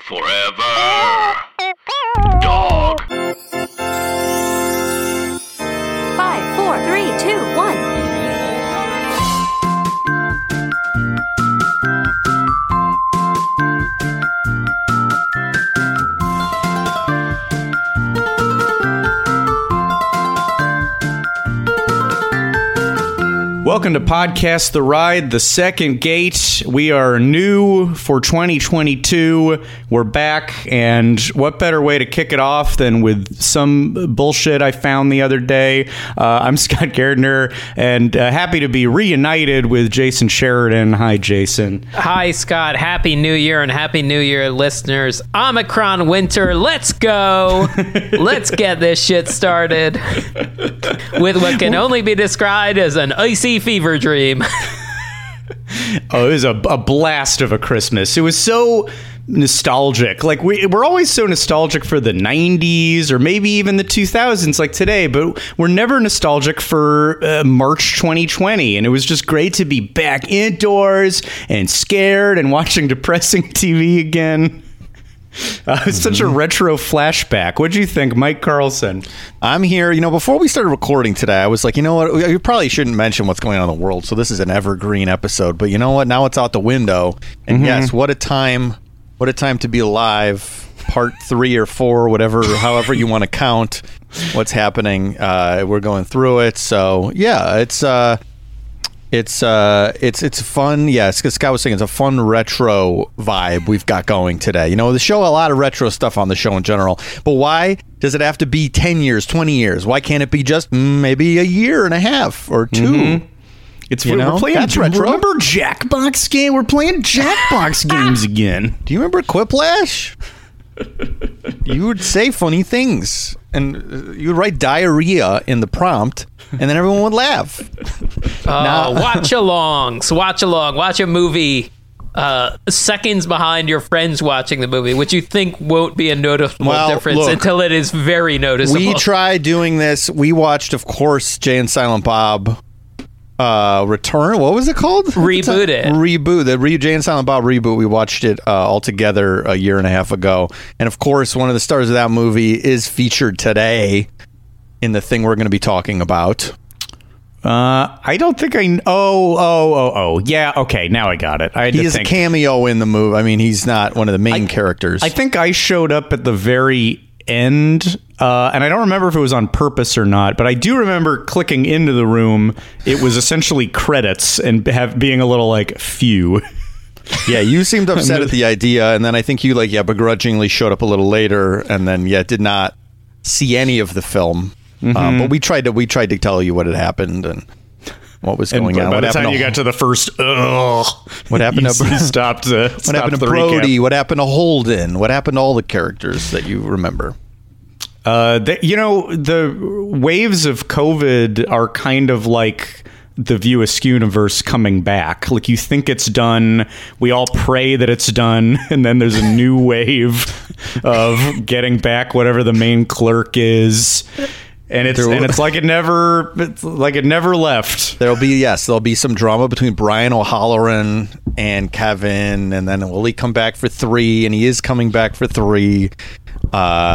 Forever. Dog. 5, 4, 3, 2, 1. Welcome to Podcast The Ride, The Second Gate. We are new for 2022. We're back, and what better way to kick it off than with some bullshit I found the other day. I'm Scott Gardner, and happy to be reunited with Jason Sheridan. Hi, Jason. Hi, Scott. Happy New Year, and Happy New Year, listeners. Omicron winter, let's go. Let's get this shit started with what can only be described as an icy fever dream. Oh, it was a blast of a Christmas. It was so nostalgic. Like, we're always so nostalgic for the 90s or maybe even the 2000s like today, but we're never nostalgic for March 2020. And it was just great to be back indoors and scared and watching depressing TV again. It's such a retro flashback. What'd you think, Mike Carlson? I'm here. You know, before we started recording today, I was like, you know what? You probably shouldn't mention what's going on in the world. So this is an evergreen episode. But you know what? Now it's out the window. And yes, what a time to be alive. Part 3 or 4, whatever, however you want to count what's happening. We're going through it. So yeah, it's fun. Yes, because Scott was saying it's a fun retro vibe we've got going today. You know, the show, a lot of retro stuff on the show in general. But why does it have to be 10 years, 20 years? Why can't it be just maybe a year and a half or 2? Mm-hmm. We're playing. That's retro. Remember Jackbox game? We're playing Jackbox games again. Do you remember Quiplash? You would say funny things, and you would write diarrhea in the prompt, and then everyone would laugh. Watch-alongs. Watch a movie seconds behind your friends watching the movie, which you think won't be a noticeable difference until it is very noticeable. We tried doing this. We watched, of course, Jay and Silent Bob Return. What was it called? Reboot. The Jay and Silent Bob reboot. We watched it all together a year and a half ago. And of course, one of the stars of that movie is featured today in the thing we're going to be talking about. I don't think I... Oh. Yeah, okay, now I got it. He is a cameo in the movie. I mean, he's not one of the main characters. I think I showed up at the very end, and I don't remember if it was on purpose or not, but I do remember clicking into the room. It was essentially credits and being a little like, phew. Yeah, you seemed upset at the idea, and then I think you begrudgingly showed up a little later, and then did not see any of the film. But we tried to tell you what had happened and what was going on. By the time you got to the first, what happened to stopped? What happened to Brody? What happened to Holden? What happened to all the characters that you remember? The waves of COVID are kind of like the View Askewniverse coming back. Like, you think it's done, we all pray that it's done, and then there's a new wave of getting back whatever the main clerk is. And it's like it never left. There'll be some drama between Brian O'Halloran and Kevin, and then will he come back for 3? And he is coming back for 3. So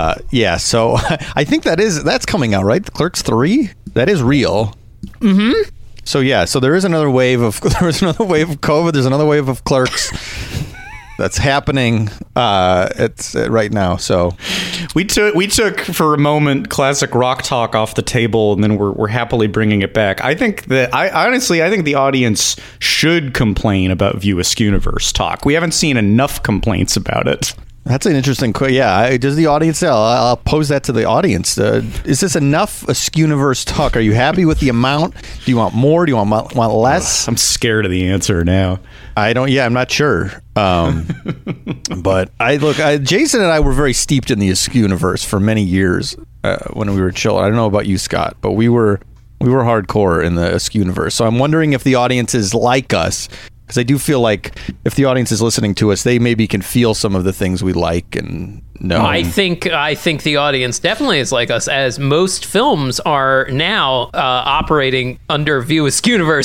I think that's coming out, right? Clerks 3? That is real. Mm-hmm. So there is another wave of COVID. There's another wave of Clerks that's happening right now. So we took for a moment classic rock talk off the table, and then we're happily bringing it back. I think that I think the audience should complain about View Askewniverse talk. We haven't seen enough complaints about it. That's an interesting question. Yeah, does the audience? I'll pose that to the audience. Is this enough Askewniverse talk? Are you happy with the amount? Do you want more? Do you want less? I'm scared of the answer now. I don't. Yeah, I'm not sure. But Jason and I were very steeped in the Askewniverse for many years when we were children. I don't know about you, Scott, but we were hardcore in the Askewniverse. So I'm wondering if the audience is like us. Because I do feel like if the audience is listening to us, they maybe can feel some of the things we like and know. I think the audience definitely is like us, as most films are now operating under View Askewniverse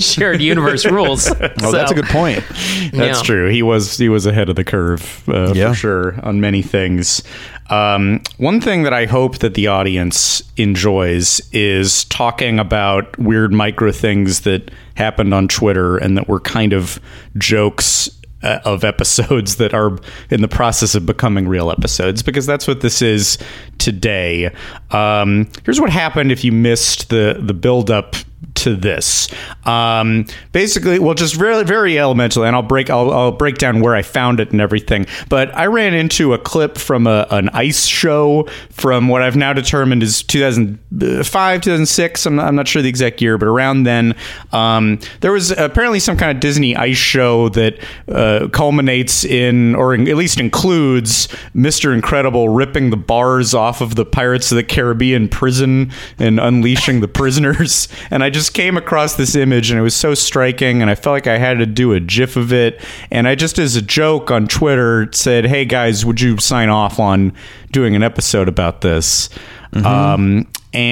shared universe rules. Oh, that's a good point. That's true. He was ahead of the curve for sure on many things. One thing that I hope that the audience enjoys is talking about weird micro things that happened on Twitter and that were kind of jokes of episodes that are in the process of becoming real episodes, because that's what this is today. Here's what happened if you missed the build-up to this. Basically, well, just very, very elementally, and I'll break down where I found it and everything. But I ran into a clip from an ice show from what I've now determined is 2005, 2006. I'm not sure the exact year, but around then, there was apparently some kind of Disney ice show that culminates in, or at least includes, Mr. Incredible ripping the bars off of the Pirates of the Caribbean prison and unleashing the prisoners. And I just came across this image and it was so striking, and I felt like I had to do a GIF of it. And I just, as a joke on Twitter, said, "Hey guys, would you sign off on doing an episode about this?" Mm-hmm.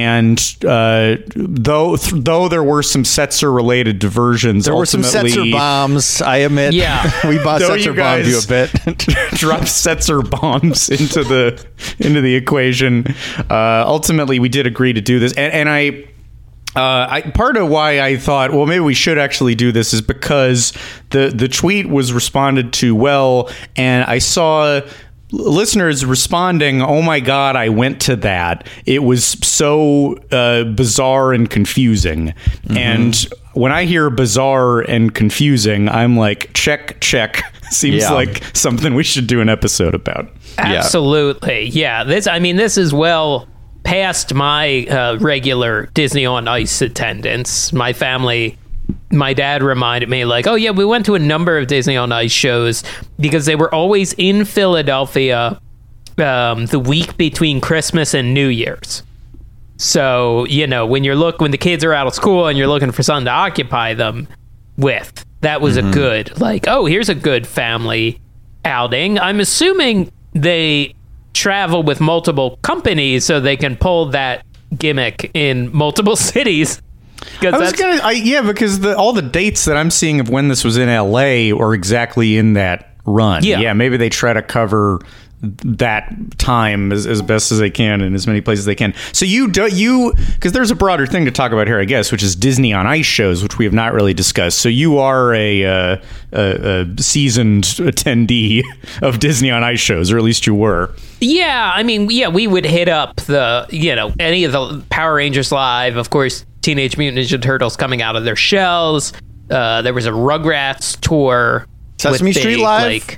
Though there were some Setzer related diversions, there were some Setzer bombs. I admit, we bought Setzer bombed you a bit. Dropped Setzer bombs into the equation. Ultimately, we did agree to do this, and I part of why I thought, well, maybe we should actually do this is because the tweet was responded to well, and I saw listeners responding, "Oh my God, I went to that. It was so bizarre and confusing." Mm-hmm. And when I hear bizarre and confusing, I'm like, check. Seems like something we should do an episode about. Absolutely. Yeah. This is well past my regular Disney on Ice attendance. My family, my dad reminded me, like, oh yeah, we went to a number of Disney on Ice shows because they were always in Philadelphia the week between Christmas and New Year's. So, when the kids are out of school and you're looking for something to occupy them with, that was a good, like, oh, here's a good family outing. I'm assuming they travel with multiple companies so they can pull that gimmick in multiple cities. Because all the dates that I'm seeing of when this was in LA are exactly in that run. Yeah, maybe they try to cover that time as best as they can in as many places as they can. So because there's a broader thing to talk about here, I guess, which is Disney on Ice shows, which we have not really discussed. So you are a seasoned attendee of Disney on Ice shows, or at least you were. Yeah, we would hit up any of the Power Rangers Live, of course, Teenage Mutant Ninja Turtles coming out of their shells. There was a Rugrats tour. Sesame Street Live?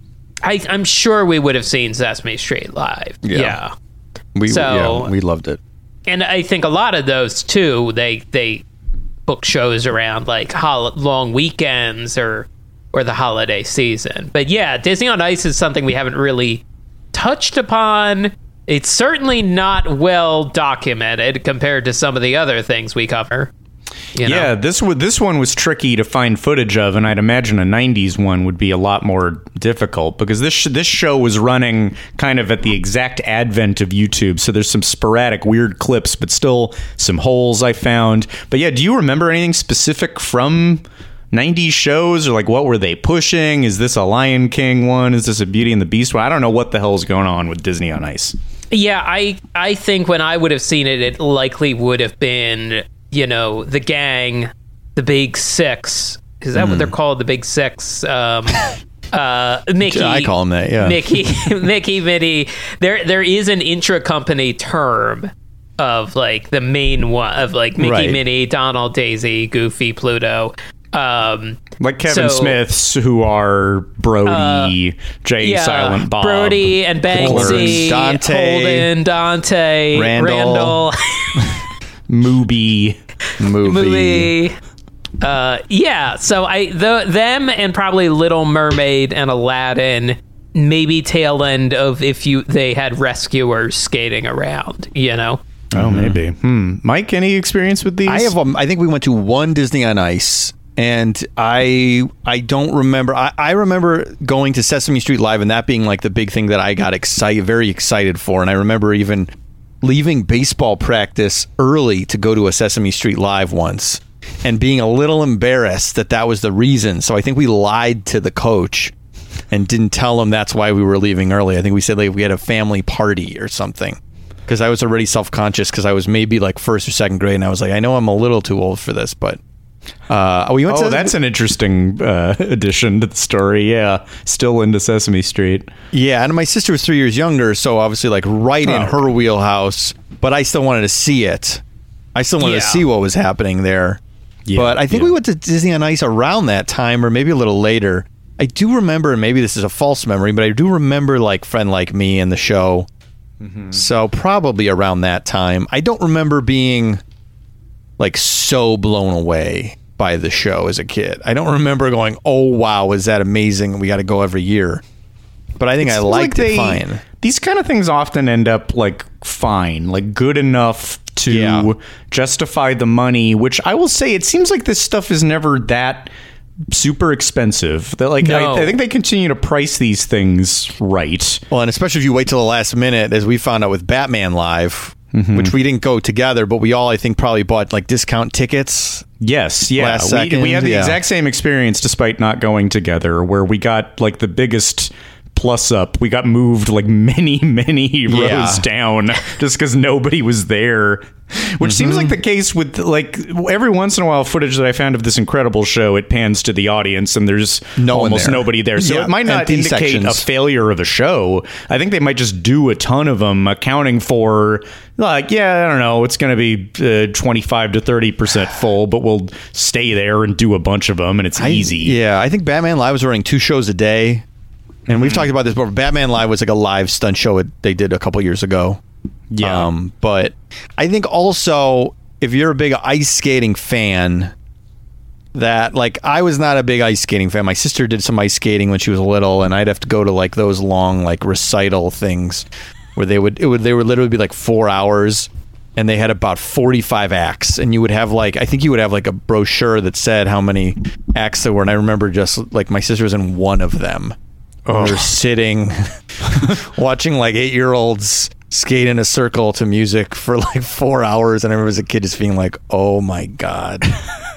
I'm sure we would have seen Sesame Street Live. Yeah. We loved it. And I think a lot of those, too, they book shows around, like, long weekends or the holiday season. But, yeah, Disney on Ice is something we haven't really touched upon. It's certainly not well documented compared to some of the other things we cover. Yeah, this one was tricky to find footage of, and I'd imagine a 90s one would be a lot more difficult because this show was running kind of at the exact advent of YouTube, so there's some sporadic weird clips, but still some holes I found. But yeah, do you remember anything specific from 90s shows, or like what were they pushing? Is this a Lion King one? Is this a Beauty and the Beast one? I don't know what the hell is going on with Disney on Ice. Yeah, I think when I would have seen it, it likely would have been, the gang, the Big Six. Is that what they're called? The Big Six? Mickey. I call them that, yeah. Mickey, Minnie. There is an intra-company term of, like, the main one, of, like, Mickey, Minnie, Donald, Daisy, Goofy, Pluto. Like Kevin Smiths, who are Brody, Jay, Silent Bob, Brody and Banksy, Dante, Holden, Dante, Randall. Mooby. So them and probably Little Mermaid and Aladdin, maybe tail end of they had rescuers skating around, Oh, maybe. Mike, any experience with these? I think we went to one Disney on Ice, and I don't remember. I remember going to Sesame Street Live and that being like the big thing that I got very excited for. And I remember even leaving baseball practice early to go to a Sesame Street Live once. and being a little embarrassed that was the reason. So I think we lied to the coach and didn't tell him that's why we were leaving early. I think we said like we had a family party or something, because I was already self-conscious because I was maybe like first or second grade, and I was like, I know I'm a little too old for this, but that's an interesting addition to the story. Yeah, still into Sesame Street. Yeah, and my sister was 3 years younger, so obviously like in her wheelhouse, but I still wanted to see it. I still wanted to see what was happening there. Yeah, but I think we went to Disney on Ice around that time, or maybe a little later. I do remember, and maybe this is a false memory, but I do remember like Friend Like Me and the show. Mm-hmm. So probably around that time. I don't remember being like so blown away by the show as a kid. I don't remember going, oh wow, is that amazing, we got to go every year. But I think I liked it fine. These kind of things often end up like fine, like good enough to justify the money, which I will say it seems like this stuff is never that super expensive. That like I think they continue to price these things right. Well, and especially if you wait till the last minute, as we found out with Batman Live, which we didn't go together, but we all, I think, probably bought like discount tickets. Yes, yeah. Last second. We had the exact same experience despite not going together, where we got like the biggest plus up. We got moved like many rows down just because nobody was there. Which seems like the case with like every once in a while footage that I found of this incredible show, it pans to the audience and there's almost nobody there. So it might not indicate a failure of a show. I think they might just do a ton of them, accounting for like, I don't know, it's going to be 25 to 30% full, but we'll stay there and do a bunch of them and it's easy. Yeah, I think Batman Live was running 2 shows a day. And we've talked about this before. Batman Live was like a live stunt show they did a couple years ago. Yeah. But I think also, if you're a big ice skating fan, that like I was not a big ice skating fan. My sister did some ice skating when she was little, and I'd have to go to like those long like recital things where they would literally be like 4 hours, and they had about 45 acts, and you would have like, I think you would have like a brochure that said how many acts there were, and I remember just like my sister was in one of them. We were sitting watching like 8-year-olds skate in a circle to music for like 4 hours, and I remember as a kid just being like, oh my god,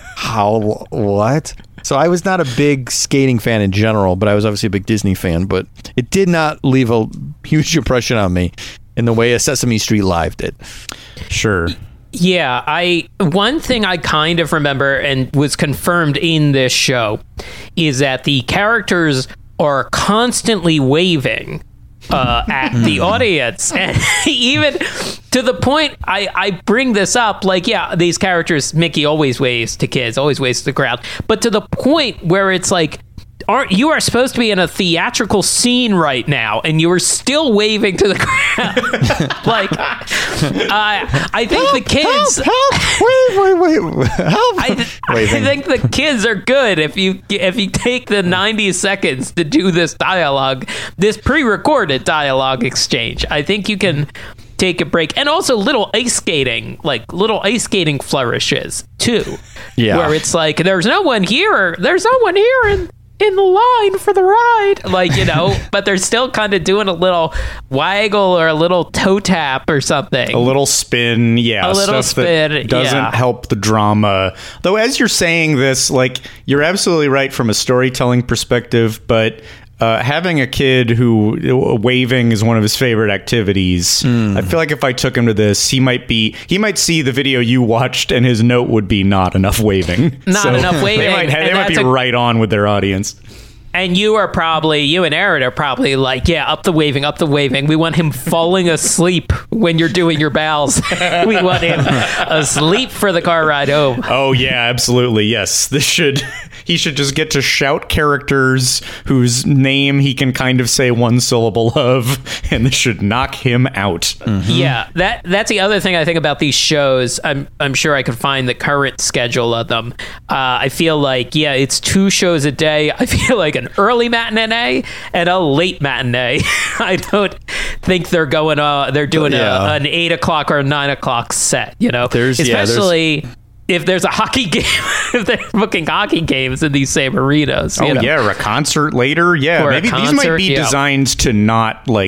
what? So I was not a big skating fan in general, but I was obviously a big Disney fan, but it did not leave a huge impression on me in the way a Sesame Street Live did. Sure. Yeah, one thing I kind of remember and was confirmed in this show is that the characters are constantly waving at the audience, and even to the point I bring this up, like, these characters, Mickey always waves to kids, always waves to the crowd, but to the point where it's like, you are supposed to be in a theatrical scene right now, and you are still waving to the crowd. Like, I think the kids. Wait! Help! I think the kids are good if you take the 90 seconds to do this dialogue, this pre-recorded dialogue exchange. I think you can take a break, and also little ice skating flourishes too. Yeah, where it's like there's no one here in the line for the ride, like, but they're still kind of doing a little waggle or a little toe tap or something, a little spin, a little spin that doesn't help the drama. Though, as you're saying this, like, you're absolutely right from a storytelling perspective, but having a kid who waving is one of his favorite activities. I feel like if I took him to this, he might see the video you watched, and his note would be not enough waving. Enough waving. They might be right on with their audience. And you and Aaron are probably like, up the waving. We want him falling asleep when you're doing your bows. We want him asleep for the car ride home. Oh yeah, absolutely. Yes. He should just get to shout characters whose name he can kind of say one syllable of, and this should knock him out. Mm-hmm. Yeah, that's the other thing I think about these shows. I'm sure I could find the current schedule of them. I feel like, it's 2 shows a day. I feel like an early matinee and a late matinee. I don't think they're going they're doing an 8 o'clock or a 9 o'clock set, especially if there's a hockey game, if they're booking hockey games in these same arenas. Or a concert later. Yeah, or maybe these might be designed to not like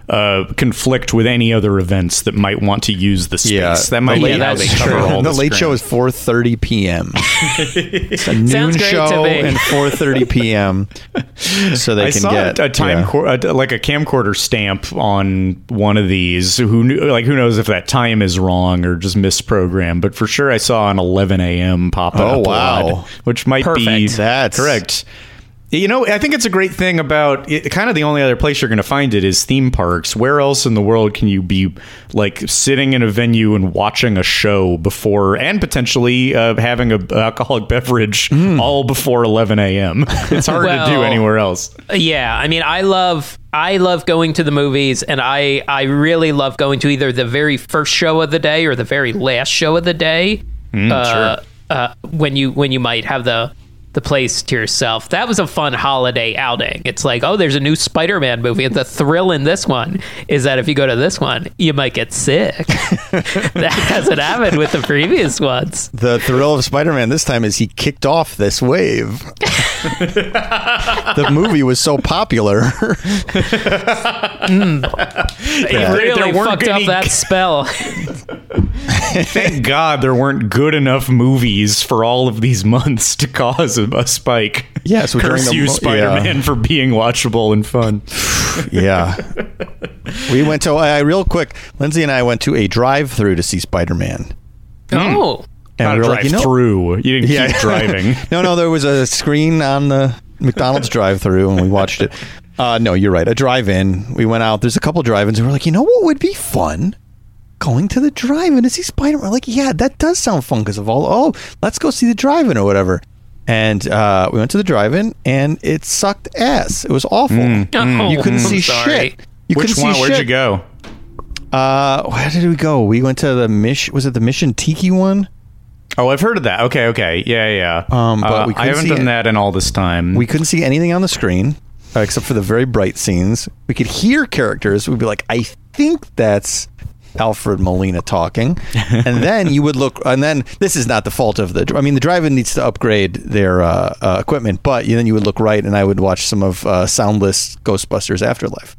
conflict with any other events that might want to use the space. Yeah, That might the be late- how they that's cover true. all The this late show ground. is 4:30 p.m. It's a noon Sounds great to show me. and 4:30 p.m. So they I can saw get a time yeah. like a camcorder stamp on one of these. Who knows if that time is wrong or just misprogrammed? But for sure, I saw an 11 a.m. pop Oh, up. wow. Which might be Perfect. That's- correct. You know, I think it's a great thing about it. Kind of the only other place you're going to find it is theme parks. Where else in the world can you be like sitting in a venue and watching a show before and potentially having an alcoholic beverage all before 11 a.m.? It's hard to do Well, anywhere else. Yeah, I mean, I love going to the movies, and I really love going to either the very first show of the day or the very last show of the day. Sure. When you might have the place to yourself. That was a fun holiday outing. It's like, oh, there's a new Spider-Man movie, and the thrill in this one is that if you go to this one, you might get sick. That hasn't happened with the previous ones. The thrill of Spider-Man this time is he kicked off this wave. The movie was so popular. It There really weren't fucked up any- that spell. Thank God there weren't good enough movies for all of these months to cause a spike. Yeah, so during Curse the you, mo- Spider-Man, for being watchable and fun. Yeah. We went to real quick. Lindsay and I went to a drive-through to see Spider-Man. Oh. And Not we a were drive like, you know, through. You didn't keep driving. No, there was a screen on the McDonald's drive-through, and we watched it. No, you're right. A drive-in. We went out. There's a couple drive-ins, and we're like, you know what would be fun? Going to the drive-in to see Spider-Man. We're like, yeah, that does sound fun because of all. Oh, let's go see the drive-in or whatever. And we went to the drive-in, and it sucked ass. It was awful. Oh, You couldn't see sorry. shit. You Which couldn't one? see Where'd shit. you go? Where did we go? We went to the Was it the Mission Tiki one? Oh, I've heard of that. Okay. Yeah. But we I couldn't haven't see done it. that in all this time. We couldn't see anything on the screen except for the very bright scenes. We could hear characters. We'd be like, I think that's Alfred Molina talking. And then you would look, and then this is not the fault of the drive-in needs to upgrade their equipment, but then you would look right and I would watch some of Soundless Ghostbusters Afterlife.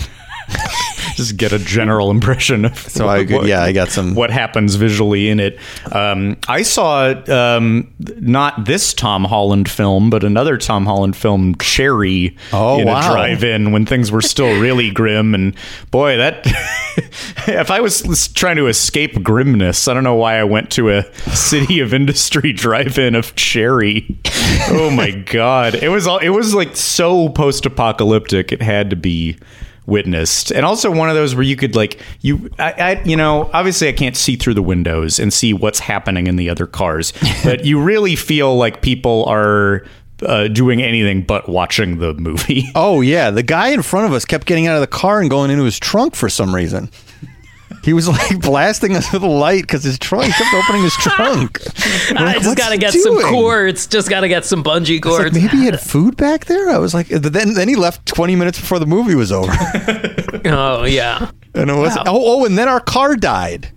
Just get a general impression of I got some. what happens visually in it. I saw not this Tom Holland film, but another Tom Holland film, Cherry, in a drive-in when things were still really grim. And boy, that if I was trying to escape grimness, I don't know why I went to a City of Industry drive-in of Cherry. Oh my God, it was like so post-apocalyptic. It had to be witnessed. And also one of those where you could obviously I can't see through the windows and see what's happening in the other cars, but you really feel like people are doing anything but watching the movie. Oh yeah, the guy in front of us kept getting out of the car and going into his trunk for some reason. He was like blasting us with a light because his trunk, he kept opening his trunk. I just got to get some cords. Just got to get some bungee I was like, cords. maybe he had food back there. I was like, then he left 20 minutes before the movie was over. Oh, yeah. And it was and then our car died.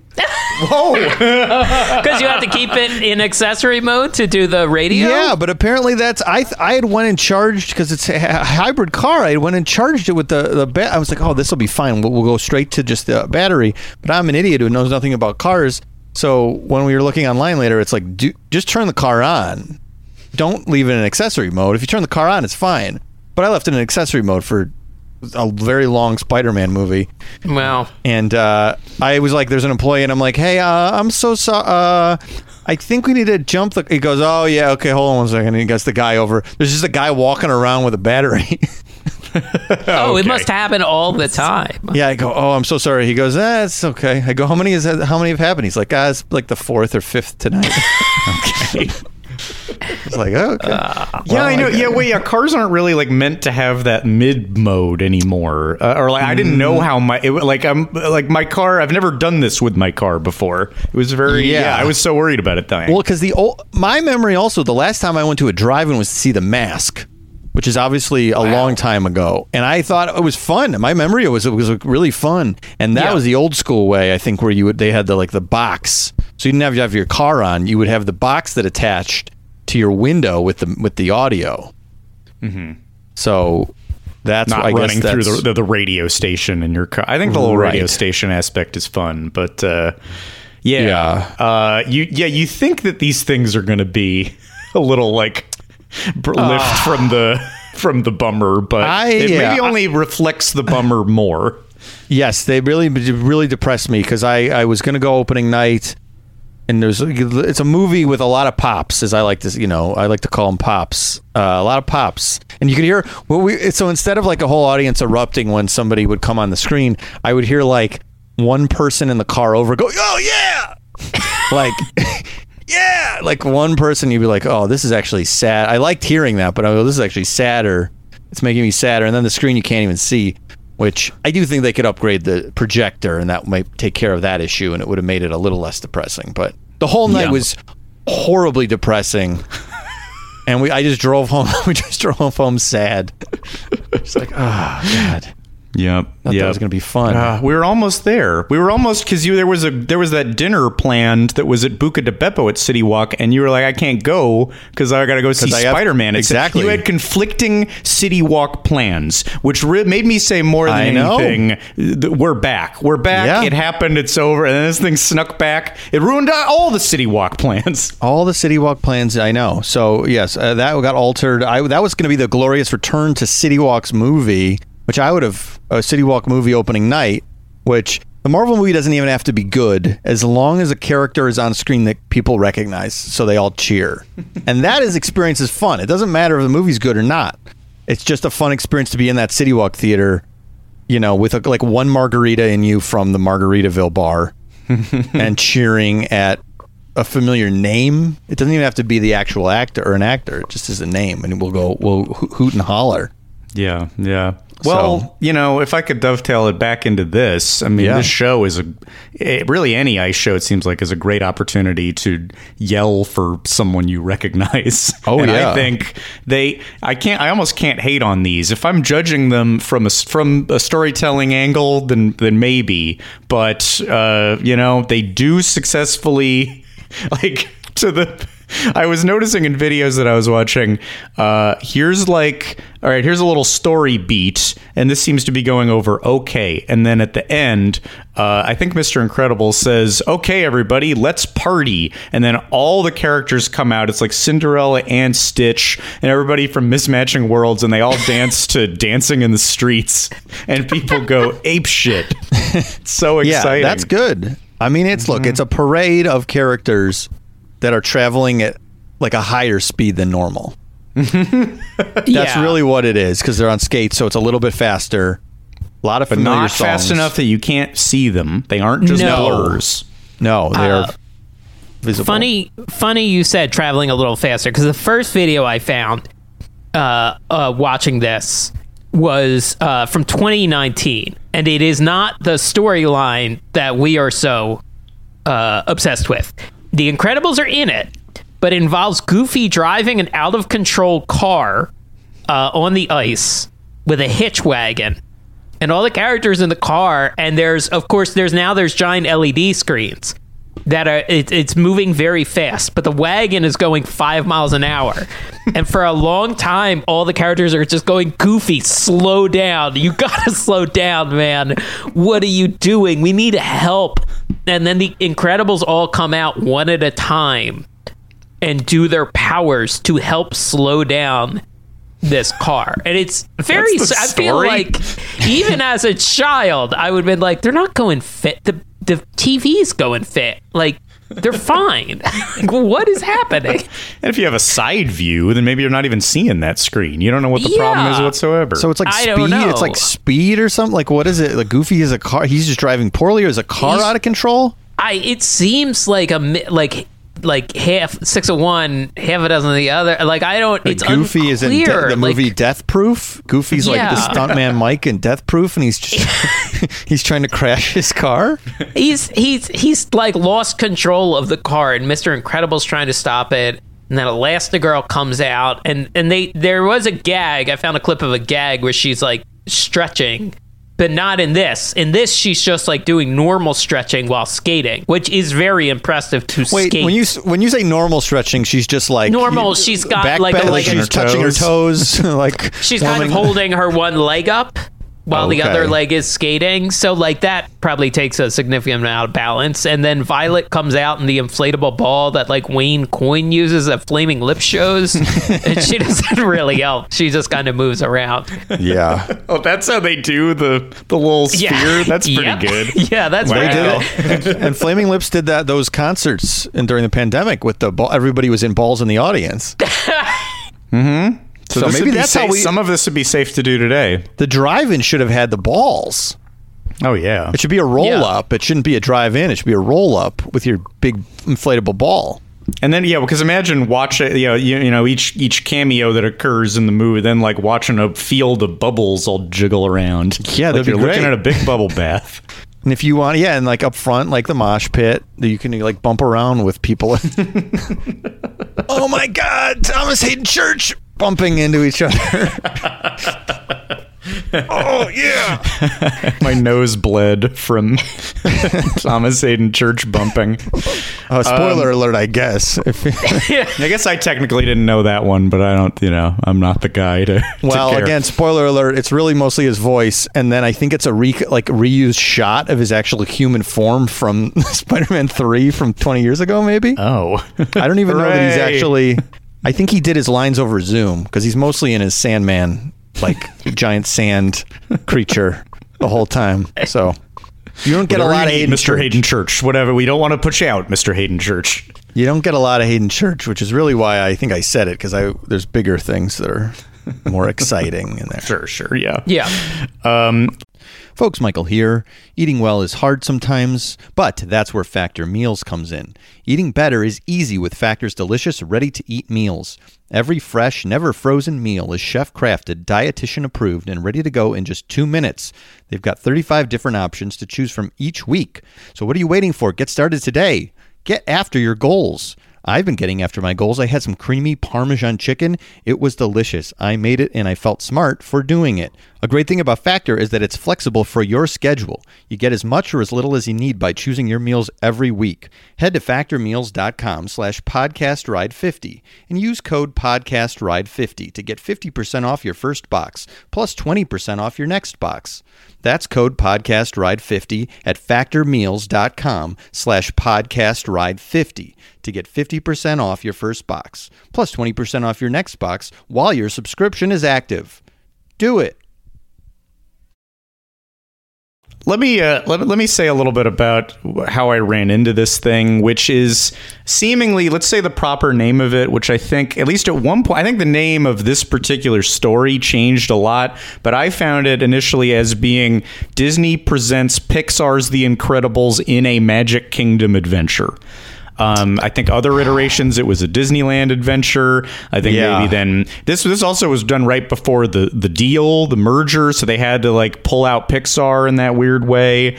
Because you have to keep it in accessory mode to do the radio? Yeah, but apparently that's I had went and charged because it's a hybrid car. I went and charged it with the I was like, oh, this will be fine. We'll go straight to just the battery. But I'm an idiot who knows nothing about cars. So when we were looking online later, it's like, just turn the car on. Don't leave it in accessory mode. If you turn the car on, it's fine. But I left it in accessory mode for a very long Spider-Man movie. Well, And I was like, there's an employee, and I'm like, hey, I'm so sorry. I think we need to jump the. He goes, oh yeah, okay, hold on one second. And he gets the guy over. There's just a guy walking around with a battery. it must happen all the time. Yeah, I go, oh, I'm so sorry. He goes, it's okay. I go, how many have happened? He's like, it's like the 4th or 5th tonight. Okay. It's like, okay. Yeah, I know. Yeah, cars aren't really like meant to have that mid mode anymore. Or like, I didn't know how my car. I've never done this with my car before. It was very. Yeah, I was so worried about it dying. Well, because my memory also, the last time I went to a drive-in was to see The Mask, which is obviously a long time ago, and I thought it was fun. My memory was it was really fun, and that was the old school way. I think where they had the box, so you didn't have to have your car on. You would have the box that attached to your window with the audio. Mm-hmm. So That's not I guess running that's, through the radio station in your car. I think the whole radio station aspect is fun, but you think that these things are going to be a little like lift from the bummer, but it maybe only reflects the bummer more. Yes, they really depressed me because I was going to go opening night, and it's a movie with a lot of pops, as I like to call them pops. A lot of pops, and you could hear so instead of like a whole audience erupting when somebody would come on the screen, I would hear like one person in the car over go, "Oh yeah," like. Yeah, like one person, you'd be like, "Oh, this is actually sad." I liked hearing that, but I go, "This is actually sadder. It's making me sadder." And then the screen you can't even see, which I do think they could upgrade the projector, and that might take care of that issue, and it would have made it a little less depressing. But the whole night was horribly depressing, and I just drove home. We just drove home sad. It's like, oh God. Yep. That was going to be fun. We were almost there. We were almost, because there was that dinner planned that was at Buca de Beppo at City Walk, and you were like, I can't go because I got to go see Spider-Man. Exactly. You had conflicting City Walk plans, which made me say more than anything, we're back. We're back. Yeah. It happened. It's over. And then this thing snuck back. It ruined all the City Walk plans. All the City Walk plans, I know. So, yes, that got altered. That was going to be the glorious return to City Walk's movie, which I would have, a City Walk movie opening night, which the Marvel movie doesn't even have to be good as long as a character is on screen that people recognize, so they all cheer. And that experience is fun. It doesn't matter if the movie's good or not. It's just a fun experience to be in that City Walk theater, with like one margarita in you from the Margaritaville bar and cheering at a familiar name. It doesn't even have to be the actual actor or an actor. It just is a name, and we'll hoot and holler. Yeah. Well, if I could dovetail it back into this, I mean, this show is really any ice show, it seems like, is a great opportunity to yell for someone you recognize. Oh, and yeah. I think I almost can't hate on these. If I'm judging them from a storytelling angle, then maybe, but they do successfully, like, I was noticing in videos that I was watching, here's a little story beat, and this seems to be going over okay. And then at the end, I think Mr. Incredible says, "Okay, everybody, let's party." And then all the characters come out. It's like Cinderella and Stitch and everybody from Mismatching Worlds, and they all dance to Dancing in the Streets, and people go ape shit. It's so exciting. Yeah, that's good. I mean, it's a parade of characters that are traveling at like a higher speed than normal. That's really what it is, because they're on skates, so it's a little bit faster. A lot of familiar but not songs. Fast enough that you can't see them. They aren't just blurs. No, they are visible. Funny you said traveling a little faster, because the first video I found watching this was from 2019, and it is not the storyline that we are so obsessed with. The Incredibles are in it, but it involves Goofy driving an out-of-control car on the ice with a hitch wagon, and all the characters in the car. And there's giant LED screens that are it's moving very fast, but the wagon is going 5 miles an hour. And for a long time, all the characters are just going, "Goofy, slow down! You gotta slow down, man! What are you doing? We need help!" And then the Incredibles all come out one at a time and do their powers to help slow down this car. And it's very, I feel like even as a child, I would have been like, they're not going fit. The TV's going fit. Like, they're fine. Like, what is happening? And if you have a side view, then maybe you're not even seeing that screen. You don't know what the problem is whatsoever. So it's like I speed. don't know. It's like speed or something. Like, what is it? Like, Goofy is a car. He's just driving poorly, or is a car out of control? It seems like like half 6 of one, half a dozen of the other. Like, I don't. It's Goofy unclear. is in the movie Death Proof. Goofy's like the stuntman Mike in Death Proof, and he's just he's trying to crash his car. He's like lost control of the car, and Mr. Incredible's trying to stop it. And then Elastigirl comes out, and there was a gag. I found a clip of a gag where she's like stretching but not in this. In this, she's just like doing normal stretching while skating, which is very impressive to Wait, skate. when you say normal stretching, she's just like Normal, she's got back like a- bend, like she's her touching her toes. toes, like She's kind of warming- holding her one leg up while the Okay. other leg is skating. So like that probably takes a significant amount of balance. And then Violet comes out in the inflatable ball that like Wayne Coyne uses at Flaming Lip shows. And she doesn't really help. She just kind of moves around. Yeah, Oh, that's how they do the little sphere. That's pretty Yep. good. Yeah, that's Wow. pretty they did cool. it. And Flaming Lips did those concerts during the pandemic with the ball. Everybody was in balls in the audience. So, So this maybe would be that's how safe- we- some of this would be safe to do today. The drive-in should have had the balls. Oh yeah. It should be a roll-up. It shouldn't be a drive-in. It should be a roll-up with your big inflatable ball. And then because imagine watching you know each cameo that occurs in the movie, then like watching a field of bubbles all jiggle around. Yeah, like that'd be you're looking great. at a big bubble bath. And if you want, and like up front, like the mosh pit, that you can like bump around with people. Oh my God, Thomas Hayden Church bumping into each other. Oh yeah. My nose bled from Thomas Hayden Church bumping. Spoiler alert, I guess. I guess I technically didn't know that one, but I don't. I'm not the guy to. Well, to care. again, spoiler alert. It's really mostly his voice, and then I think it's a reused shot of his actual human form from Spider-Man 3 from 20 years ago, maybe. Oh, I don't even know that he's Hooray. actually. I think he did his lines over Zoom because he's mostly in his Sandman, like giant sand creature, the whole time. So you don't get a lot of Hayden Mr. Church. Hayden Church. Whatever. We don't want to push out Mr. Hayden Church. You don't get a lot of Hayden Church, which is really why I think I said it, because there's bigger things that are more exciting in there. Sure. Yeah. Yeah. Folks, Michael here. Eating well is hard sometimes, but that's where Factor Meals comes in. Eating better is easy with Factor's delicious, ready-to-eat meals. Every fresh, never frozen meal is chef-crafted, dietitian approved, and ready to go in just 2 minutes. They've got 35 different options to choose from each week. So what are you waiting for? Get started today. Get after your goals. I've been getting after my goals. I had some creamy Parmesan chicken. It was delicious. I made it and I felt smart for doing it. A great thing about Factor is that it's flexible for your schedule. You get as much or as little as you need by choosing your meals every week. Head to factormeals.com/podcastride50 and use code podcastride50 to get 50% off your first box plus 20% off your next box. That's code podcastride50 at factormeals.com/podcastride50 to get 50% off your first box plus 20% off your next box while your subscription is active. Do it. Let me say a little bit about how I ran into this thing, which is seemingly, let's say the proper name of it, which I think, at least at one point, I think the name of this particular story changed a lot, but I found it initially as being Disney Presents Pixar's The Incredibles in a Magic Kingdom Adventure. I think other iterations, it was a Disneyland adventure. I think maybe then this also was done right before the deal, the merger, so they had to like pull out Pixar in that weird way.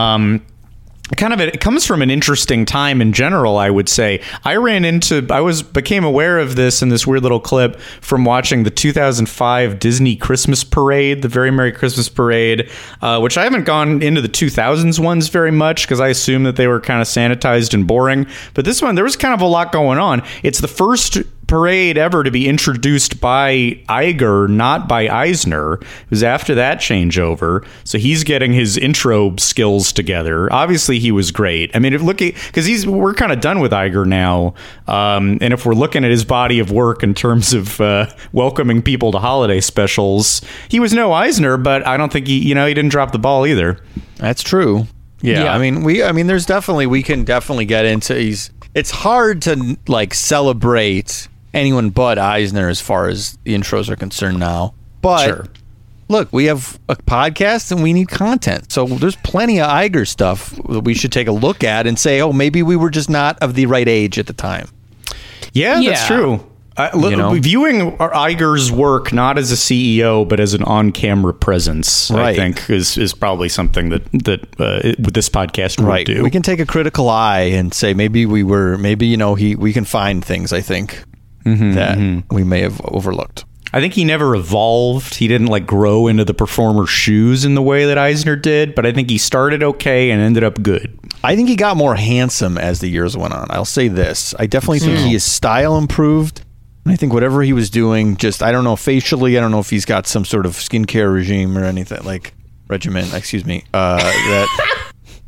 It comes from an interesting time in general, I would say. I became aware of this in this weird little clip from watching the 2005 Disney Christmas Parade, the Very Merry Christmas Parade, which I haven't gone into the 2000s ones very much because I assume that they were kind of sanitized and boring. But this one, there was kind of a lot going on. It's the first parade ever to be introduced by Iger, not by Eisner. It was after that changeover, so he's getting his intro skills together. Obviously, he was great. I mean, because we're kind of done with Iger now, and if we're looking at his body of work in terms of welcoming people to holiday specials, he was no Eisner, but I don't think he didn't drop the ball either. That's true. Yeah. Yeah. I mean, we can definitely get into it's hard to like celebrate anyone but Eisner as far as the intros are concerned now. But Sure. look, we have a podcast and we need content. So there's plenty of Iger stuff that we should take a look at and say, oh, maybe we were just not of the right age at the time. Yeah, that's Yeah. true. Viewing Iger's work not as a CEO but as an on-camera presence, I Right. think is probably something that this podcast would do. We can take a critical eye and say we can find things, I think, that we may have overlooked. I think he never evolved. He didn't like grow into the performer's shoes in the way that Eisner did, but I think he started okay and ended up good. I think he got more handsome as the years went on. I'll say this. I definitely think his style improved. And I think whatever he was doing, just, I don't know, facially, I don't know if he's got some sort of skincare regime or anything, like regimen, excuse me, that...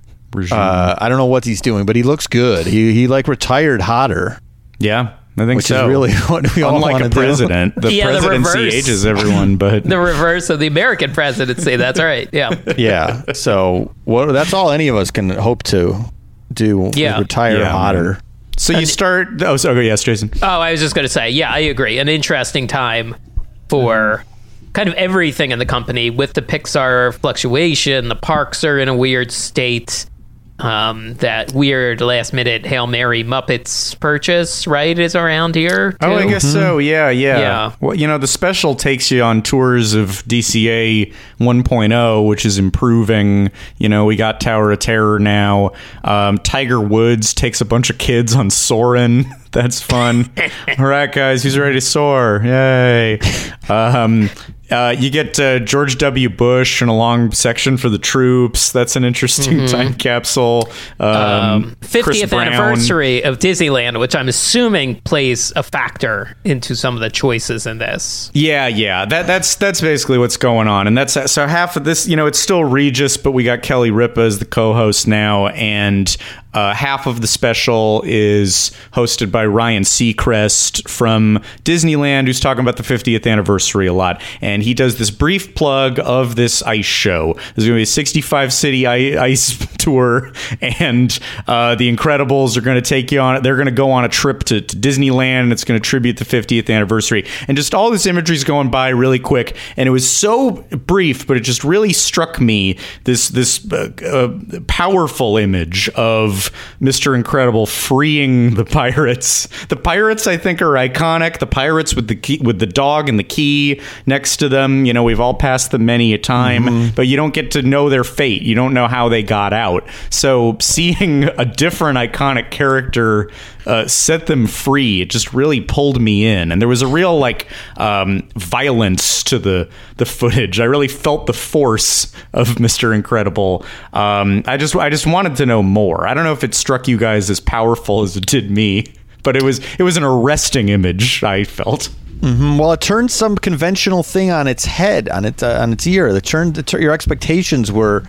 I don't know what he's doing, but he looks good. He like retired hotter. Yeah, I think which so. is really what we all want to Unlike a do. president. The presidency ages everyone, but... The reverse of the American presidency. That's right. Yeah. Yeah. So that's all any of us can hope to do. Yeah. Retire hotter. So you start... Oh, sorry. Yes, Jason. Oh, I was just going to say, yeah, I agree. An interesting time for kind of everything in the company with the Pixar fluctuation. The parks are in a weird state. That weird last minute Hail Mary Muppets purchase, right, is around here too? Oh, I guess so. Yeah. Well, the special takes you on tours of DCA 1.0, which is improving. We got Tower of Terror now. Tiger Woods takes a bunch of kids on Soarin'. That's fun. All right, guys, who's ready to soar? Yay. You get George W. Bush and a long section for the troops. That's an interesting time capsule. 50th anniversary of Disneyland, which I'm assuming plays a factor into some of the choices in this. Yeah. That's basically what's going on. And that's so half of this, it's still Regis, but we got Kelly Ripa as the co-host now. And half of the special is hosted by Ryan Seacrest from Disneyland, who's talking about the 50th anniversary a lot. And he does this brief plug of this ice show. There's going to be a 65-city ice tour, and the Incredibles are going to take you on it. They're going to go on a trip to Disneyland, and it's going to tribute the 50th anniversary. And just all this imagery is going by really quick, and it was so brief, but it just really struck me, this powerful image of Mr. Incredible freeing the pirates. The pirates, I think, are iconic. The pirates with the key, with the dog and the key next to them. We've all passed them many a time, but you don't get to know their fate. You don't know how they got out. So seeing a different iconic character set them free, it just really pulled me in. And there was a real violence to the footage. I really felt the force of Mr. Incredible. I just wanted to know more. I don't know if it struck you guys as powerful as it did me, but it was an arresting image, I felt. Well, it turned some conventional thing on its head, on its ear. Your expectations were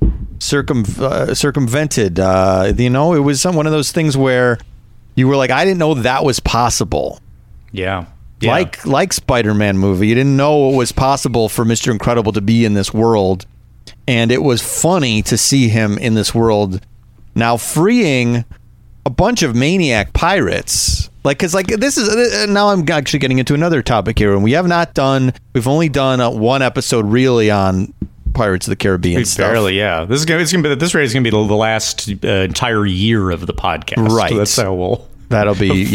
circumvented. It was one of those things where you were like, I didn't know that was possible. Yeah. Like Spider-Man movie, you didn't know it was possible for Mr. Incredible to be in this world, and it was funny to see him in this world now freeing a bunch of maniac pirates. This is now I'm actually getting into another topic here, and we've only done one episode really on Pirates of the Caribbean stuff. Barely, yeah. This is at this rate is gonna be the last entire year of the podcast. Right. So that's how that'll be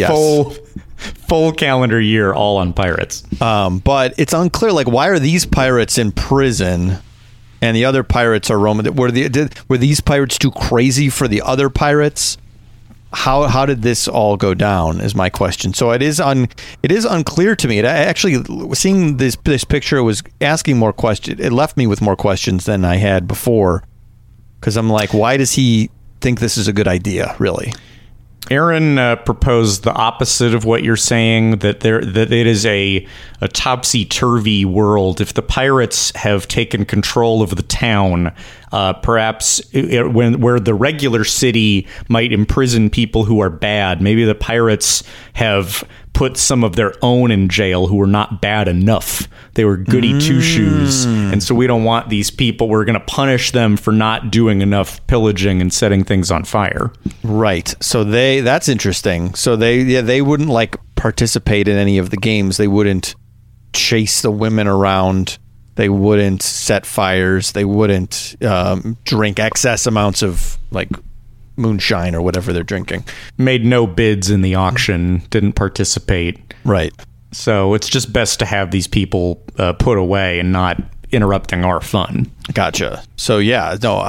full calendar year all on pirates. But it's unclear, why are these pirates in prison and the other pirates are roaming? Were these pirates too crazy for the other pirates? How did this all go down is my question. So it is unclear to me. Seeing this picture was asking more questions. It left me with more questions than I had before, because I'm like, why does he think this is a good idea, really? Aaron proposed the opposite of what you're saying, that it is a topsy-turvy world. If the pirates have taken control of the town, perhaps where the regular city might imprison people who are bad, maybe the pirates have put some of their own in jail who were not bad enough. They were goody two-shoes, and so we don't want these people. We're going to punish them for not doing enough pillaging and setting things on fire. Right. So that's interesting. So they wouldn't participate in any of the games. They wouldn't chase the women around. They wouldn't set fires. They wouldn't drink excess amounts of moonshine or whatever they're drinking. Made no bids in the auction. Didn't participate. Right. So it's just best to have these people put away and not interrupting our fun. Gotcha. So yeah, no,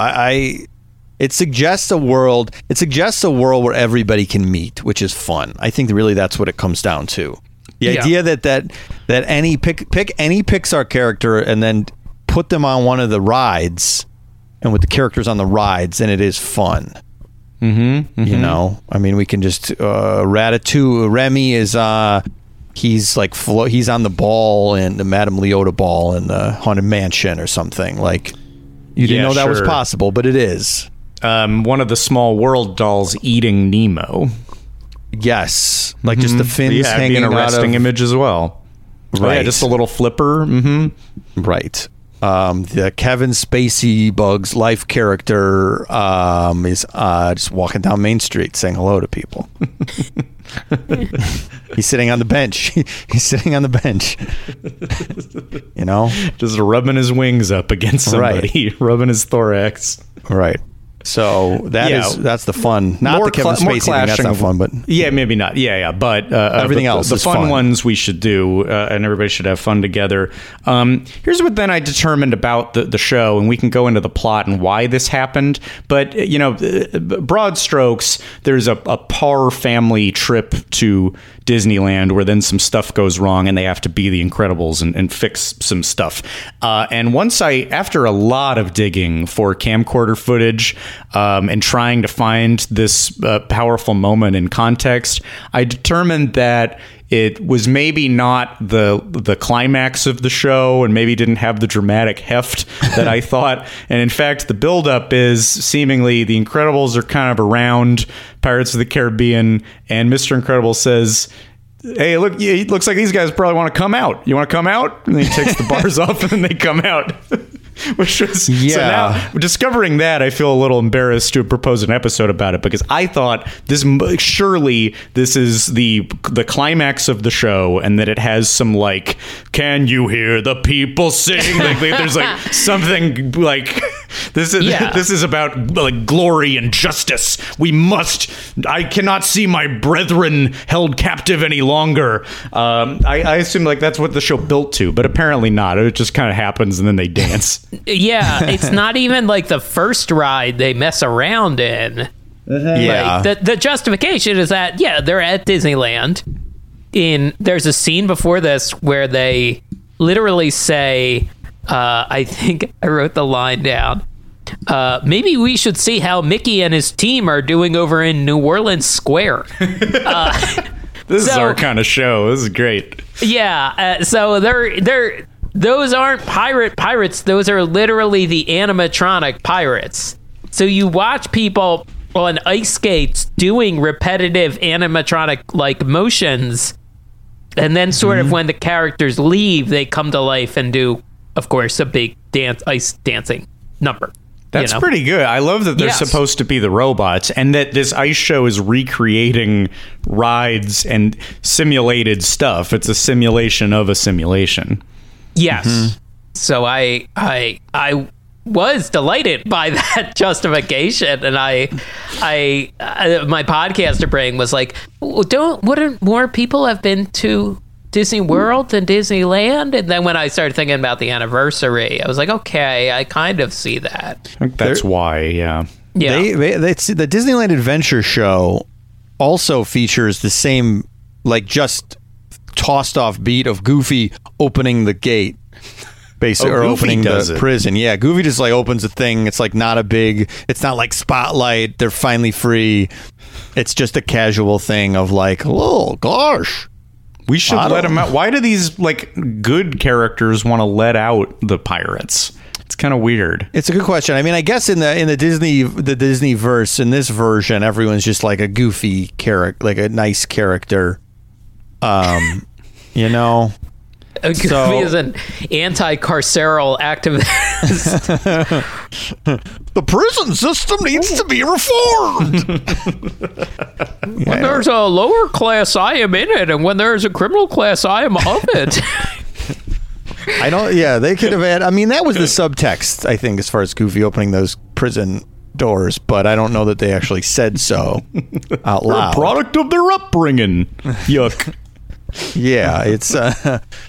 it suggests a world. It suggests a world where everybody can meet, which is fun. I think really that's what it comes down to. The idea that any pick any Pixar character and then put them on one of the rides, and with the characters on the rides, and it is fun. Mm-hmm. You know, I mean, we can just Ratatouille. Remy is he's like he's on the ball in the Madame Leota ball in the Haunted Mansion or something. Like you didn't know that was possible, but it is. One of the Small World dolls eating Nemo. Yes, like just the fins hanging an arresting out of image as well. Right, oh, yeah, just a little flipper. Mm-hmm. Right. The Kevin Spacey Bugs Life character is just walking down Main Street saying hello to people. He's sitting on the bench. He's sitting on the bench. You know, just rubbing his wings up against somebody, rubbing his thorax. Right. So that's the fun. Not the Kevin Spacey thing. That's not fun, but maybe not. But everything else, the is fun ones we should do, and everybody should have fun together. Here's what then I determined about the show, and we can go into the plot and why this happened. But broad strokes, there's a Parr family trip to Disneyland where then some stuff goes wrong and they have to be the Incredibles and fix some stuff. And once after a lot of digging for camcorder footage and trying to find this powerful moment in context, I determined that it was maybe not the climax of the show and maybe didn't have the dramatic heft that I thought. And in fact, the buildup is seemingly the Incredibles are kind of around Pirates of the Caribbean, and Mr. Incredible says, hey, look, it looks like these guys probably want to come out. You want to come out? And then he takes the bars off and then they come out. Which was, so now discovering that, I feel a little embarrassed to propose an episode about it, because I thought surely this is the climax of the show, and that it has some like, can you hear the people sing? Like there's like something like this is about like glory and justice. I cannot see my brethren held captive any longer. I assume like that's what the show built to, but apparently not. It just kind of happens and then they dance. Yeah, it's not even like the first ride they mess around in. Yeah. Like, the justification is that, they're at Disneyland. There's a scene before this where they literally say, I think I wrote the line down, maybe we should see how Mickey and his team are doing over in New Orleans Square. This is our kind of show. This is great. Yeah, so they're those aren't pirates. Those are literally the animatronic pirates. So you watch people on ice skates doing repetitive animatronic like motions, and then sort of when the characters leave, they come to life and do, of course, a big ice dancing number. That's pretty good. I love that they're supposed to be the robots, and that this ice show is recreating rides and simulated stuff. It's a simulation of a simulation. Yes. So I was delighted by that justification, and I my podcaster brain was like, wouldn't more people have been to Disney World than Disneyland? And then when I started thinking about the anniversary, I was like, okay, I kind of see that. I think that's why, yeah. The Disneyland Adventure show also features the same, like, just tossed off beat of Goofy opening the gate, basically, or opening the prison. Yeah, Goofy just like opens a thing. It's like it's not like Spotlight. They're finally free. It's just a casual thing of like, oh gosh, we should let them out. Why do these like good characters want to let out the pirates? It's kind of weird. It's a good question. I mean, I guess in the Disney verse, in this version, everyone's just like a goofy character, like a nice character. You know, Goofy is an anti-carceral activist. The prison system needs to be reformed. When there's a lower class, I am in it, and when there's a criminal class, I am of it. I don't. Yeah, they could have had. I mean, that was the subtext, I think, as far as Goofy opening those prison doors, but I don't know that they actually said so out loud. A product of their upbringing. Yuck. Yeah, it's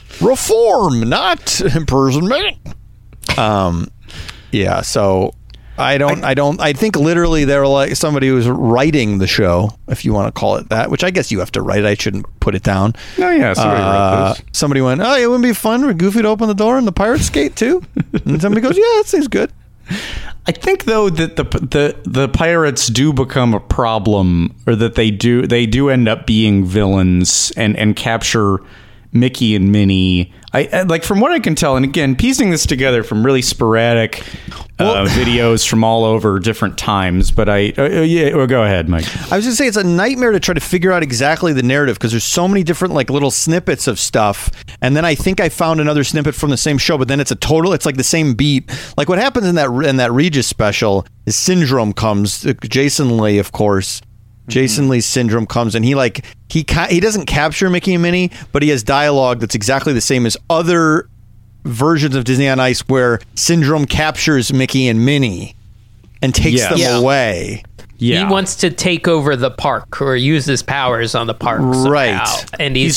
reform, not imprisonment. Yeah, so I think literally they were like somebody who was writing the show, if you want to call it that, which I guess you have to write. I shouldn't put it down. Oh yeah, somebody wrote this. Somebody went, oh, it wouldn't be fun for Goofy to open the door and the pirates skate too? And somebody goes, yeah, that seems good. I think though that the pirates do become a problem, or that they do end up being villains and capture Mickey and Minnie. I like, from what I can tell, and again, piecing this together from really sporadic videos from all over different times. But go ahead, Mike. I was going to say, it's a nightmare to try to figure out exactly the narrative, because there's so many different like little snippets of stuff. And then I think I found another snippet from the same show, but then it's like the same beat. Like what happens in that Regis special is Syndrome comes, Jason Lee, of course. Jason Lee's Syndrome comes, and he doesn't capture Mickey and Minnie, but he has dialogue that's exactly the same as other versions of Disney on Ice, where Syndrome captures Mickey and Minnie and takes them away. Yeah. He wants to take over the park, or use his powers on the park somehow. Right. And he's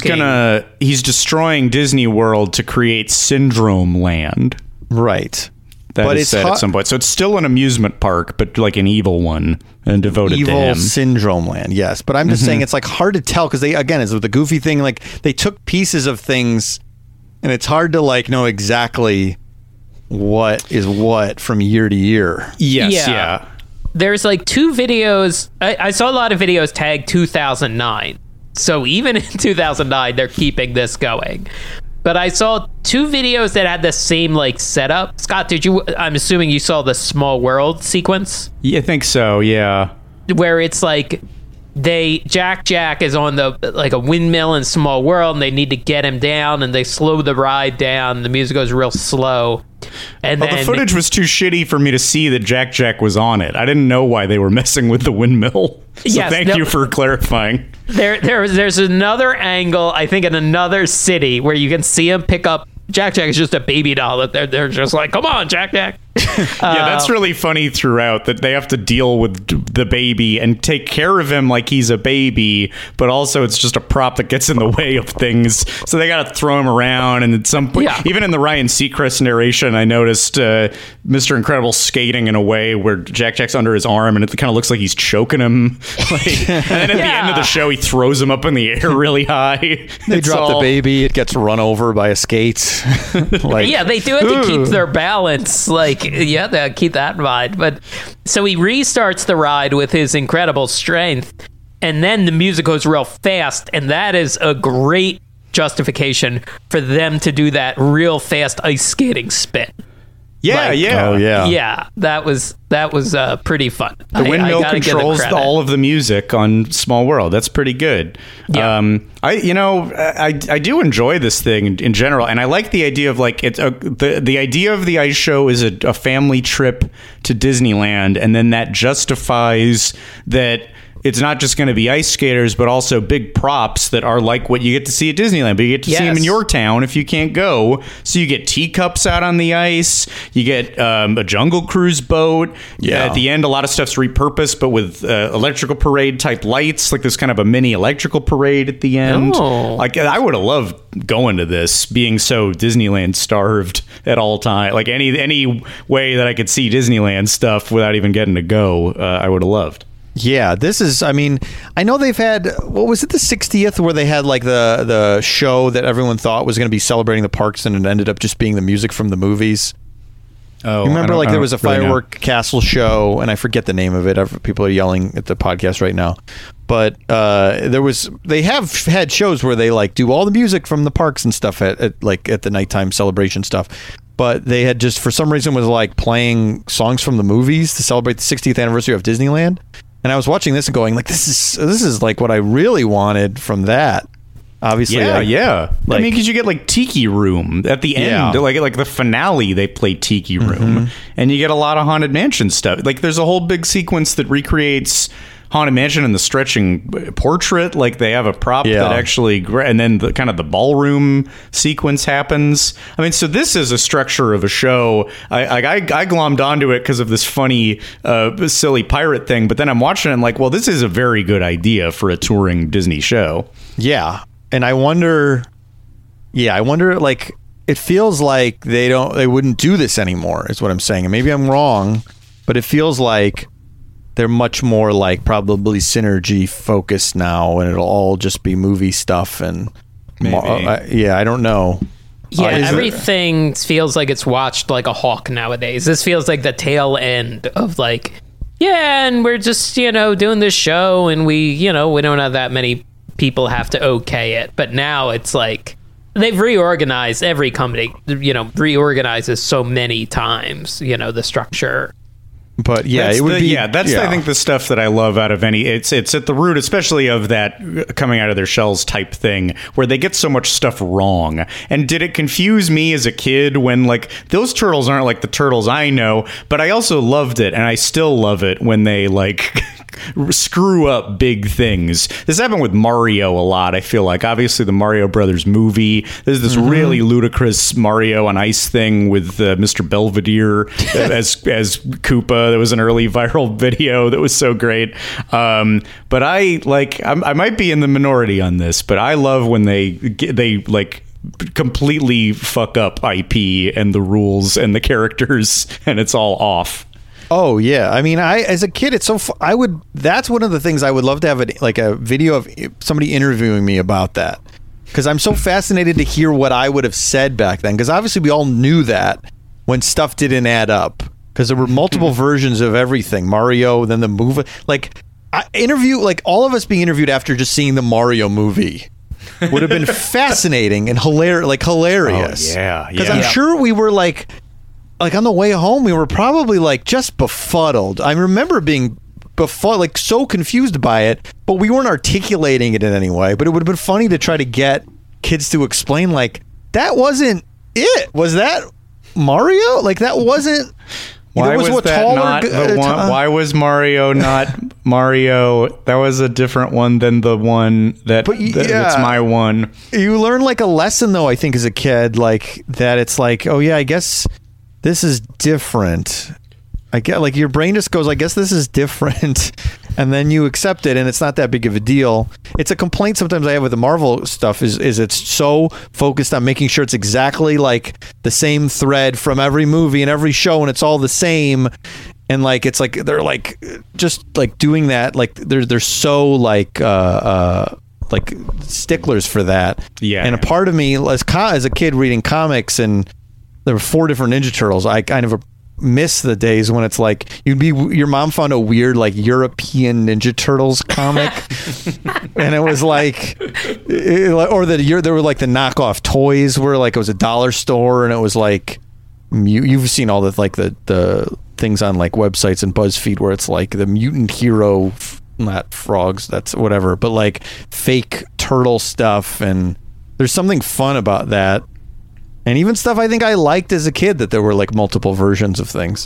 destroying Disney World to create Syndrome Land. Right. That is said at some point. So it's still an amusement park, but like an evil one, and devoted to him. Evil Syndrome Land, yes. But I'm just saying, it's like hard to tell, because it's with the Goofy thing, like they took pieces of things, and it's hard to like know exactly what is what from year to year. Yes, yeah. There's like two videos. I saw a lot of videos tagged 2009. So even in 2009, they're keeping this going. But I saw two videos that had the same like setup. Scott, I'm assuming you saw the Small World sequence? Yeah, I think so, yeah. Where it's like Jack is on a windmill in Small World, and they need to get him down, and they slow the ride down. The music goes real slow. And then the footage was too shitty for me to see that Jack was on it. I didn't know why they were messing with the windmill. So thank you for clarifying. There's another angle, I think, in another city where you can see him pick up. Jack is just a baby doll that they're just like, come on, Jack. Yeah, that's really funny throughout, that they have to deal with the baby and take care of him like he's a baby, but also it's just a prop that gets in the way of things. So they got to throw him around, and at some point, even in the Ryan Seacrest narration, I noticed Mr. Incredible skating in a way where Jack's under his arm, and it kind of looks like he's choking him. And then at the end of the show, he throws him up in the air really high. They drop the baby; it gets run over by a skate. They do it to keep their balance. They keep that in mind. But so he restarts the ride with his incredible strength, and then the music goes real fast, and that is a great justification for them to do that real fast ice skating spin. Yeah. Yeah, that was pretty fun. The windmill controls all of the music on Small World. That's pretty good. Yeah. I do enjoy this thing in general, and I like the idea of like the idea of the ice show is a family trip to Disneyland, and then that justifies that it's not just going to be ice skaters, but also big props that are like what you get to see at Disneyland. But you get to see them in your town if you can't go. So you get teacups out on the ice. You get a Jungle Cruise boat. Yeah. At the end, a lot of stuff's repurposed, but with electrical parade type lights. Like there's kind of a mini electrical parade at the end. Oh. Like I would have loved going to this, being so Disneyland starved at all time. Like any way that I could see Disneyland stuff without even getting to go, I would have loved. Yeah, this is, I know they've had, what was it, the 60th, where they had like the show that everyone thought was going to be celebrating the parks, and it ended up just being the music from the movies. Oh, you remember there was a firework really castle show, and I forget the name of it. People are yelling at the podcast right now. But they have had shows where they like do all the music from the parks and stuff at the nighttime celebration stuff. But they had just, for some reason, was like playing songs from the movies to celebrate the 60th anniversary of Disneyland. And I was watching this and going, like, this is like what I really wanted from that. Obviously, yeah. Like, because you get like Tiki Room at the end, like the finale. They play Tiki Room, and you get a lot of Haunted Mansion stuff. Like, there's a whole big sequence that recreates Haunted Mansion and the stretching portrait. Like, they have a prop that actually, and then the kind of the ballroom sequence happens. I mean, so this is a structure of a show. I glommed onto it because of this funny, silly pirate thing. But then I'm watching it and I'm like, well, this is a very good idea for a touring Disney show. Yeah. And I wonder, like, it feels like they wouldn't do this anymore, is what I'm saying. And maybe I'm wrong, but it feels like they're much more like probably synergy focused now, and it'll all just be movie stuff. And I don't know. Yeah, everything feels like it's watched like a hawk nowadays. This feels like the tail end of like, yeah, and we're just, doing this show, and we don't have that many people have to okay it. But now it's like they've reorganized. Every company, reorganizes so many times, the structure. But yeah, I think the stuff that I love out of any, it's at the root, especially of that coming out of their shells type thing, where they get so much stuff wrong. And did it confuse me as a kid when like those turtles aren't like the turtles I know, but I also loved it, and I still love it when they like screw up big things. This happened with Mario a lot. I feel like obviously the Mario Brothers movie, there's this really ludicrous Mario on Ice thing with Mr. Belvedere as Koopa. There was an early viral video that was so great. But I might be in the minority on this, but I love when they like completely fuck up IP and the rules and the characters, and it's all off. Oh yeah, I mean, as a kid, it's so that's one of the things I would love to have a video of somebody interviewing me about that, because I'm so fascinated to hear what I would have said back then, because obviously we all knew that when stuff didn't add up. Because there were multiple versions of everything. Mario, then the movie. Like, all of us being interviewed after just seeing the Mario movie would have been fascinating and hilarious. Oh, yeah. Because I'm sure we were like on the way home, we were probably like just befuddled. I remember being befuddled, like so confused by it, but we weren't articulating it in any way. But it would have been funny to try to get kids to explain, like, that wasn't it. Was that Mario? Like, that wasn't... Why was that not the one? Why was Mario not Mario? That was a different one than the one that's my one. You learn like a lesson though, I think, as a kid, like that it's like, oh yeah, I guess this is different. I get like your brain just goes, I guess this is different, and then you accept it, and it's not that big of a deal. It's a complaint sometimes I have with the Marvel stuff is it's so focused on making sure it's exactly like the same thread from every movie and every show, and it's all the same. And like it's like they're like just like doing that, like they're so like sticklers for that. Yeah. And a part of me as a kid reading comics, and there were 4 different Ninja Turtles, I kind of miss the days when it's like your mom found a weird like European Ninja Turtles comic and it was like there were like the knockoff toys where like it was a dollar store, and it was like you've seen all the like the things on like websites and BuzzFeed where it's like the mutant hero, not frogs, that's whatever, but like fake turtle stuff, and there's something fun about that. And even stuff I think I liked as a kid, that there were like multiple versions of things.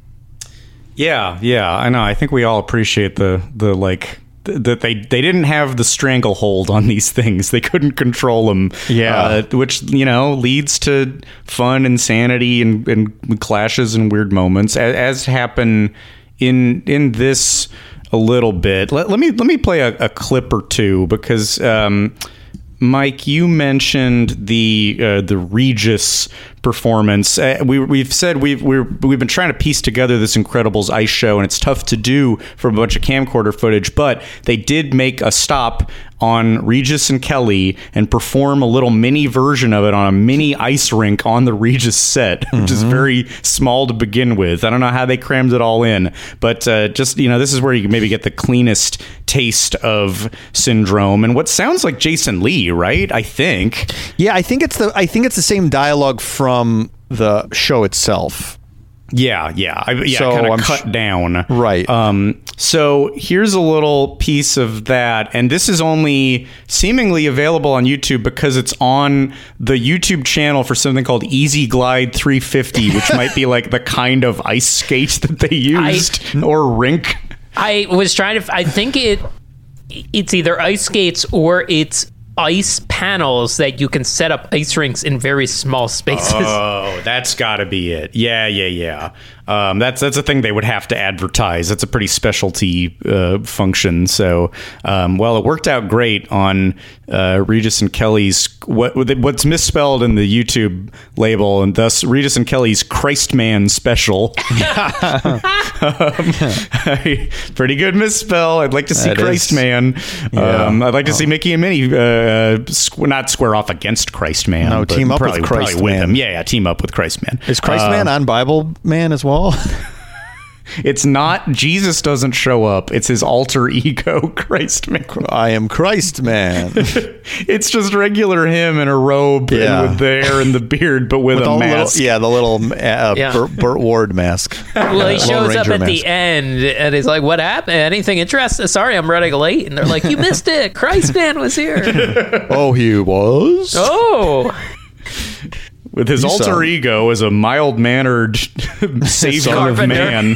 Yeah, I know. I think we all appreciate the like that they didn't have the stranglehold on these things. They couldn't control them. Yeah, which leads to fun, insanity, and clashes and weird moments, as happen in this a little bit. Let me play a clip or two, because Mike, you mentioned the Regis performance. We've said we've been trying to piece together this Incredibles ice show, and it's tough to do from a bunch of camcorder footage. But they did make a stop on Regis and Kelly and perform a little mini version of it on a mini ice rink on the Regis set, which is very small to begin with. I don't know how they crammed it all in, but just this is where you maybe get the cleanest taste of Syndrome and what sounds like Jason Lee, right? I think. Yeah, I think it's the same dialogue from the show itself. Yeah, so kind of cut down. Right. So here's a little piece of that, and this is only seemingly available on YouTube because it's on the YouTube channel for something called Easy Glide 350, which might be like the kind of ice skate that they used or rink. I was trying to. I think it's either ice skates or it's ice panels that you can set up ice rinks in very small spaces. Oh, that's got to be it. Yeah. That's a thing they would have to advertise. That's a pretty specialty function. So, well, it worked out great on Regis and Kelly's what's misspelled in the YouTube label, and thus Regis and Kelly's Christman special. Pretty good misspell. I'd like to see Christman. I'd like to see Mickey and Minnie not square off against Christman. No, team up with Christman. Yeah, team up with Christman. Is Christman on Bible Man as well? It's not. Jesus doesn't show up. It's his alter ego, Christman. I am Christman. It's just regular him in a robe and with the hair and the beard, but with a mask. The little Burt Ward mask. Well, he shows up at the end, and he's like, "What happened? Anything interesting? Sorry, I'm running late." And they're like, "You missed it. Christman was here." Oh, he was? Oh. With his alter ego as a mild-mannered savior of man.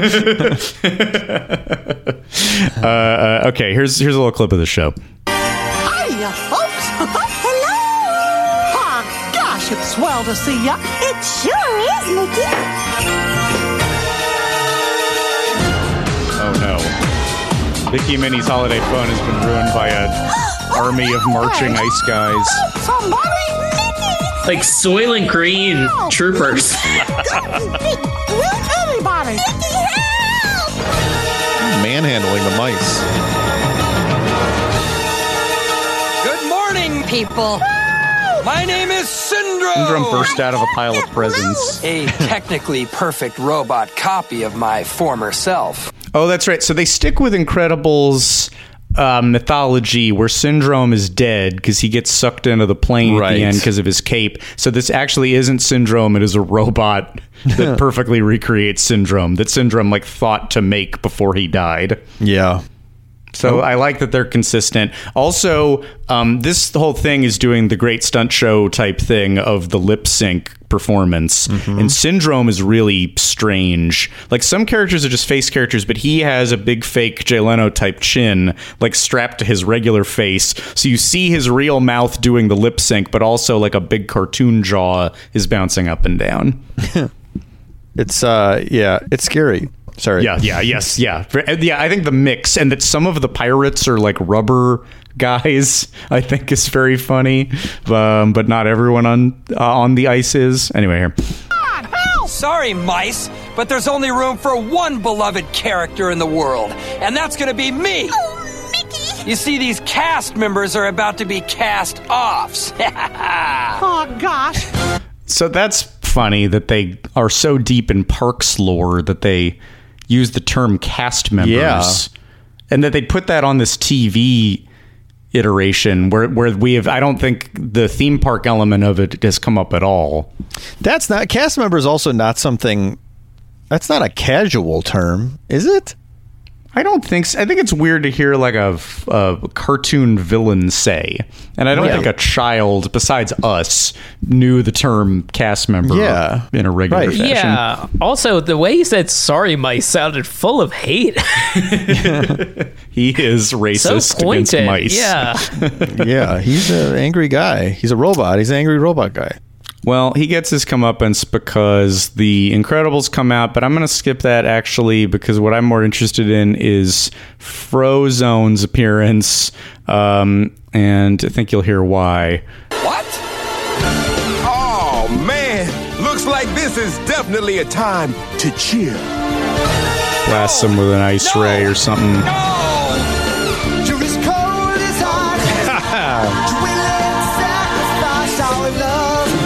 Okay, here's a little clip of the show. Hiya, folks. Hello. Oh, gosh, it's swell to see ya. It sure is, Mickey. Oh, no. Mickey and Minnie's holiday fun has been ruined by an army of marching ice guys. Somebody, like Soylent Green troopers. Everybody. Manhandling the mice. Good morning, people. My name is Syndrome. Syndrome burst out of a pile of presents. A technically perfect robot copy of my former self. Oh, that's right. So they stick with Incredibles mythology where Syndrome is dead because he gets sucked into the plane at the end because of his cape. So this actually isn't Syndrome. It is a robot that perfectly recreates Syndrome, that Syndrome thought to make before he died. Yeah. So I like that they're consistent. Also, this whole thing is doing the great stunt show type thing of the lip sync performance. And Syndrome is really strange. Like, some characters are just face characters, but he has a big fake Jay Leno type chin, strapped to his regular face. So you see his real mouth doing the lip sync, but also a big cartoon jaw is bouncing up and down. It's it's scary. Sorry. Yeah. I think the mix, and that some of the pirates are rubber guys, I think is very funny. But not everyone on the ice is. Anyway, here. Sorry, mice, but there's only room for one beloved character in the world, and that's going to be me. Oh, Mickey. You see, these cast members are about to be cast-offs. Oh, gosh. So that's funny that they are so deep in Parks lore that they use the term cast members, and that they put that on this TV iteration where we have. I don't think the theme park element of it has come up at all. That's not cast member is also not something. That's not a casual term, is it? I don't think so. I think it's weird to hear a cartoon villain say, and I don't think a child besides us knew the term cast member in a regular fashion. Yeah. Also, the way he said "sorry, mice" sounded full of hate. He is racist against mice. Yeah. Yeah, he's an angry guy. He's a robot. He's an angry robot guy. Well, he gets his comeuppance because the Incredibles come out, but I'm going to skip that actually because what I'm more interested in is Frozone's appearance, and I think you'll hear why. What? Oh, man. Looks like this is definitely a time to cheer. Blast him with an ice ray or something. You're as cold as ice. You will sacrifice our love.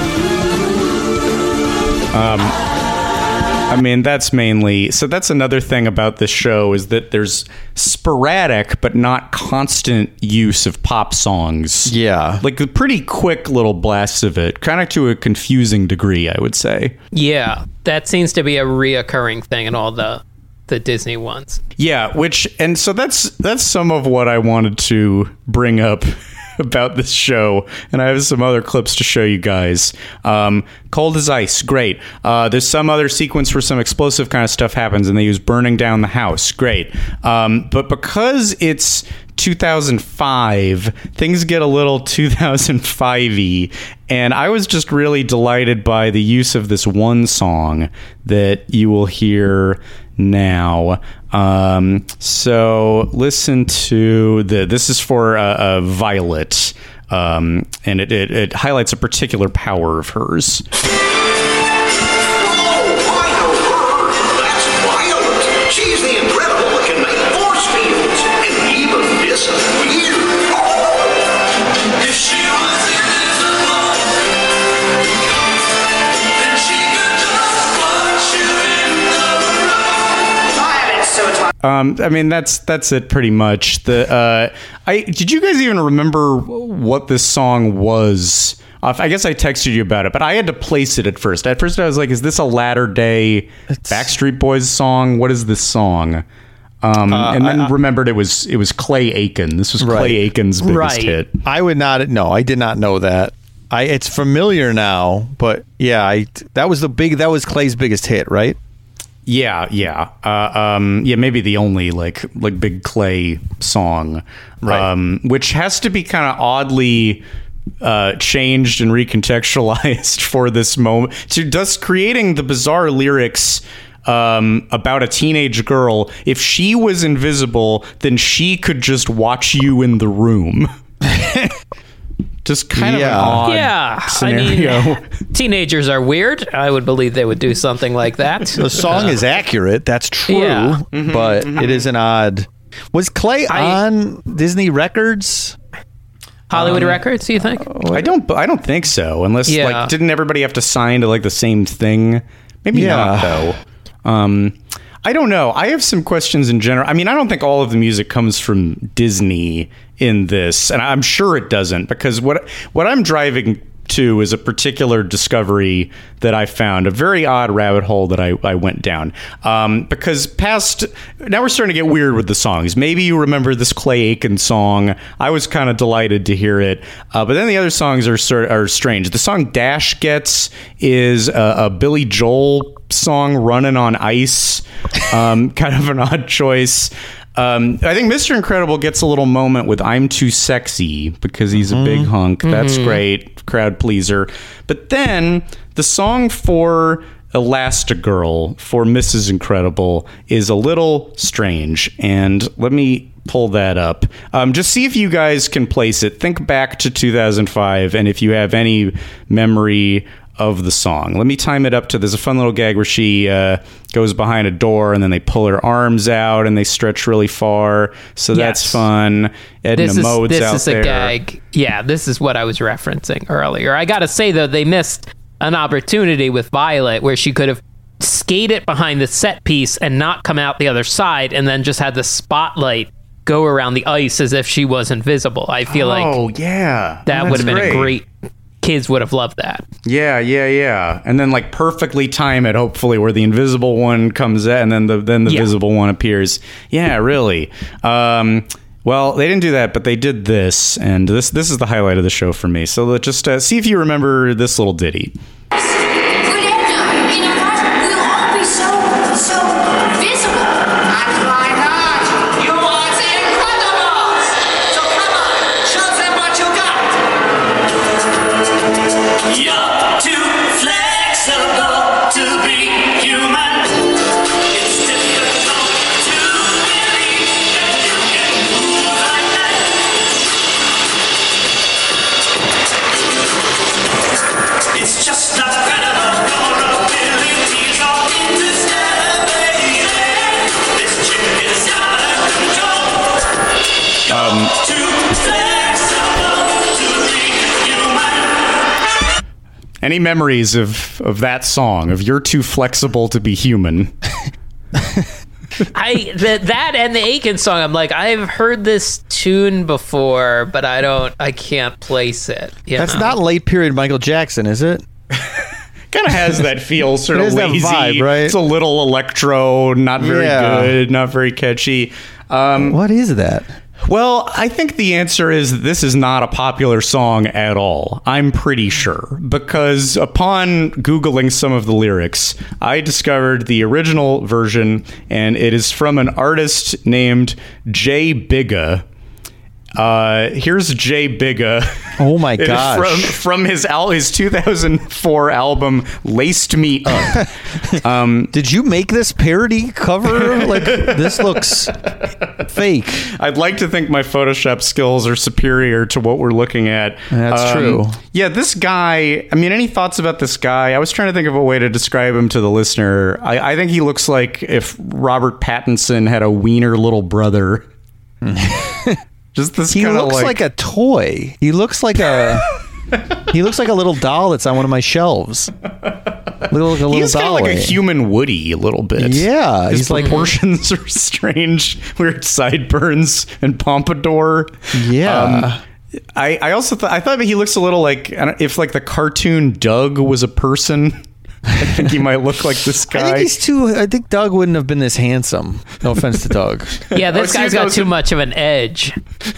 I mean, that's mainly... So that's another thing about this show is that there's sporadic but not constant use of pop songs. Yeah. A pretty quick little blasts of it, kind of to a confusing degree, I would say. Yeah, that seems to be a reoccurring thing in all the Disney ones. Yeah, and so that's some of what I wanted to bring up about this show, and I have some other clips to show you guys. Cold as Ice, great. There's some other sequence where some explosive kind of stuff happens, and they use burning down the house, great. But because it's 2005, things get a little 2005-y, and I was just really delighted by the use of this one song that you will hear now. So listen to this is for Violet, and it highlights a particular power of hers. I mean, that's it pretty much. Did you guys even remember what this song was? I guess I texted you about it, but I had to place it at first. At first, I was like, "Is this a latter day Backstreet Boys song? What is this song?" And then remembered it was Clay Aiken. This was Clay Aiken's biggest hit. I did not know that. It's familiar now, but yeah, that was Clay's biggest hit, right? Yeah. Maybe the only like big Clay song, right? Which has to be kind of oddly changed and recontextualized for this moment, just creating the bizarre lyrics about a teenage girl. If she was invisible, then she could just watch you in the room. Just kind of an odd scenario. I mean, teenagers are weird. I would believe they would do something like that. The song is accurate. That's true. But it is an odd. Was Clay on Disney Records? Hollywood Records, do you think? I don't think so. Unless like, didn't everybody have to sign to like the same thing? Maybe not though. I don't know. I have some questions in general. I mean, I don't think all of the music comes from Disney in this, and I'm sure it doesn't, because what I'm driving to is a particular discovery that I found, a very odd rabbit hole that I went down. Because now we're starting to get weird with the songs. Maybe you remember this Clay Aiken song. I was kind of delighted to hear it. But then the other songs are strange. The song Dash Gets is a Billy Joel song, Running on Ice. Kind of an odd choice. I think Mr. Incredible gets a little moment with I'm Too Sexy because he's a big hunk. That's great. Crowd pleaser. But then the song for Elastigirl for Mrs. Incredible is a little strange. And let me pull that up. Just see if you guys can place it. Think back to 2005, and if you have any memory of the song. Let me time it up to, there's a fun little gag where she goes behind a door and then they pull her arms out and they stretch really far. So that's fun. Edna Mode's out there. This is a gag. Yeah, this is what I was referencing earlier. I got to say, though, they missed an opportunity with Violet where she could have skated behind the set piece and not come out the other side and then just had the spotlight go around the ice as if she was invisible. I feel that would have been a great... Kids would have loved that. Yeah. And then like perfectly time it, hopefully, where the invisible one comes in and then the visible one appears. Yeah, really. Well, they didn't do that, but they did this, and this is the highlight of the show for me. So let's just see if you remember this little ditty. Any memories of that song, of You're Too Flexible to Be Human? That and the Aiken song, I'm like, I've heard this tune before, but I can't place it. That's not late period Michael Jackson, is it? Kind of has that feel, sort of lazy. That vibe, right? It's a little electro, not very good, not very catchy. What is that? Well, I think the answer is this is not a popular song at all. I'm pretty sure. Because upon Googling some of the lyrics, I discovered the original version, and it is from an artist named Jay Bigga. Here's Jay Bigga. Oh my gosh. From his 2004 album Laced Me Up. Did you make this parody cover? Like, this looks fake. I'd like to think my Photoshop skills are superior to what we're looking at. That's true. Yeah, this guy, I mean, any thoughts about this guy? I was trying to think of a way to describe him to the listener. I think he looks like if Robert Pattinson had a wiener little brher. Just this. He looks like a toy. He looks like a. He looks like a little doll that's on one of my shelves. He's kind of like a human Woody a little bit. Yeah, his proportions are strange, weird sideburns and pompadour. Yeah. I also thought he looks a little like if like the cartoon Doug was a person. I think he might look like this guy. I think Doug wouldn't have been this handsome. No offense to Doug. Yeah, this guy's got too much of an edge.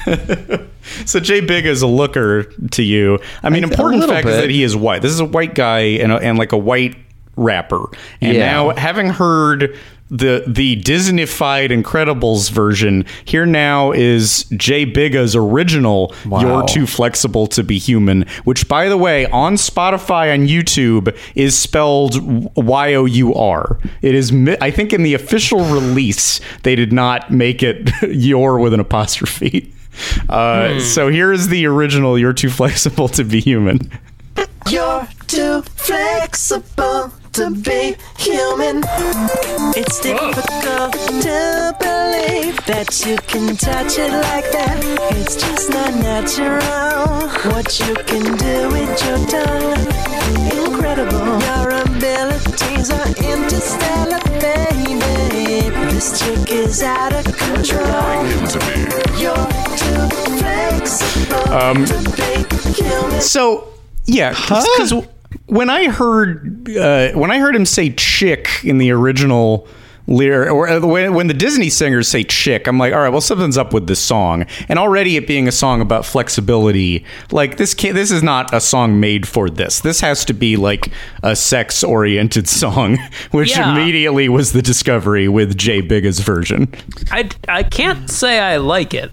So Jay Bigga is a looker to you. I mean, important fact is that he is white. This is a white guy and like a white rapper. And now, having heard the Disney-fied Incredibles version, here now is Jay Bigga's original You're Too Flexible to Be Human, which, by the way, on Spotify and YouTube is spelled Y-O-U-R. It is, I think in the official release, they did not make it your with an apostrophe. So here is the original You're Too Flexible to Be Human. You're too flexible to be human. It's difficult to believe that you can touch it like that. It's just not natural. What you can do with your tongue, incredible. Your abilities are interstellar, baby. This chick is out of control. You're too flexible to be human. So, yeah, because when I heard him say "chick" in the original lyric, or when the Disney singers say "chick," I'm like, all right, well, something's up with this song. And already it being a song about flexibility, like this is not a song made for this. This has to be like a sex-oriented song, which immediately was the discovery with Jay Bigga's version. I can't say I like it.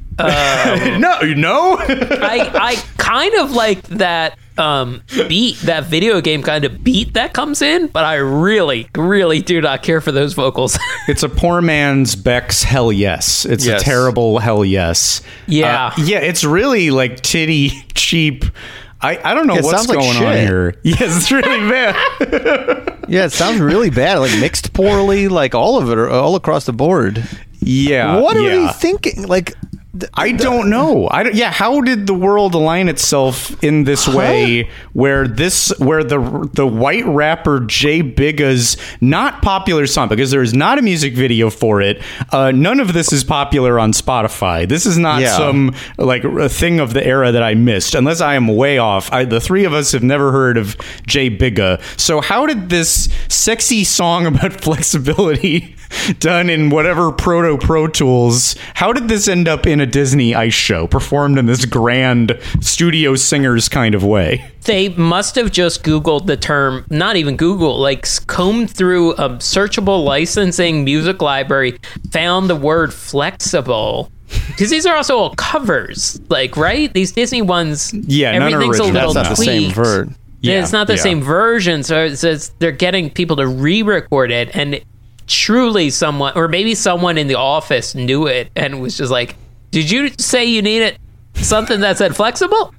No. I kind of like that beat, that video game kind of beat that comes in, but I really, really do not care for those vocals. It's a poor man's Beck's Hell Yes. It's a terrible Hell Yes. Yeah. It's really like titty cheap. I don't know what's going on here. Yes, it's really bad. Yeah, it sounds really bad. Like mixed poorly, like all of it, all across the board. Yeah. What are we thinking? Like, I don't know. How did the world align itself in this way where the white rapper Jay Bigga's not popular song, because there is not a music video for it. None of this is popular on Spotify. This is not some like a thing of the era that I missed, unless I am way off. The three of us have never heard of Jay Bigga. So how did this sexy song about flexibility done in whatever Pro Tools, how did this end up in a Disney ice show performed in this grand studio singers kind of way? They must have just Googled the term, not even Google, like combed through a searchable licensing music library, found the word flexible. Because these are also all covers, like, right? These Disney ones, everything's a little That's not the same version. Yeah, it's not the same version, so it says they're getting people to re-record it, and truly someone, or maybe someone in the office knew it and was just like, did you say you needed something that said flexible?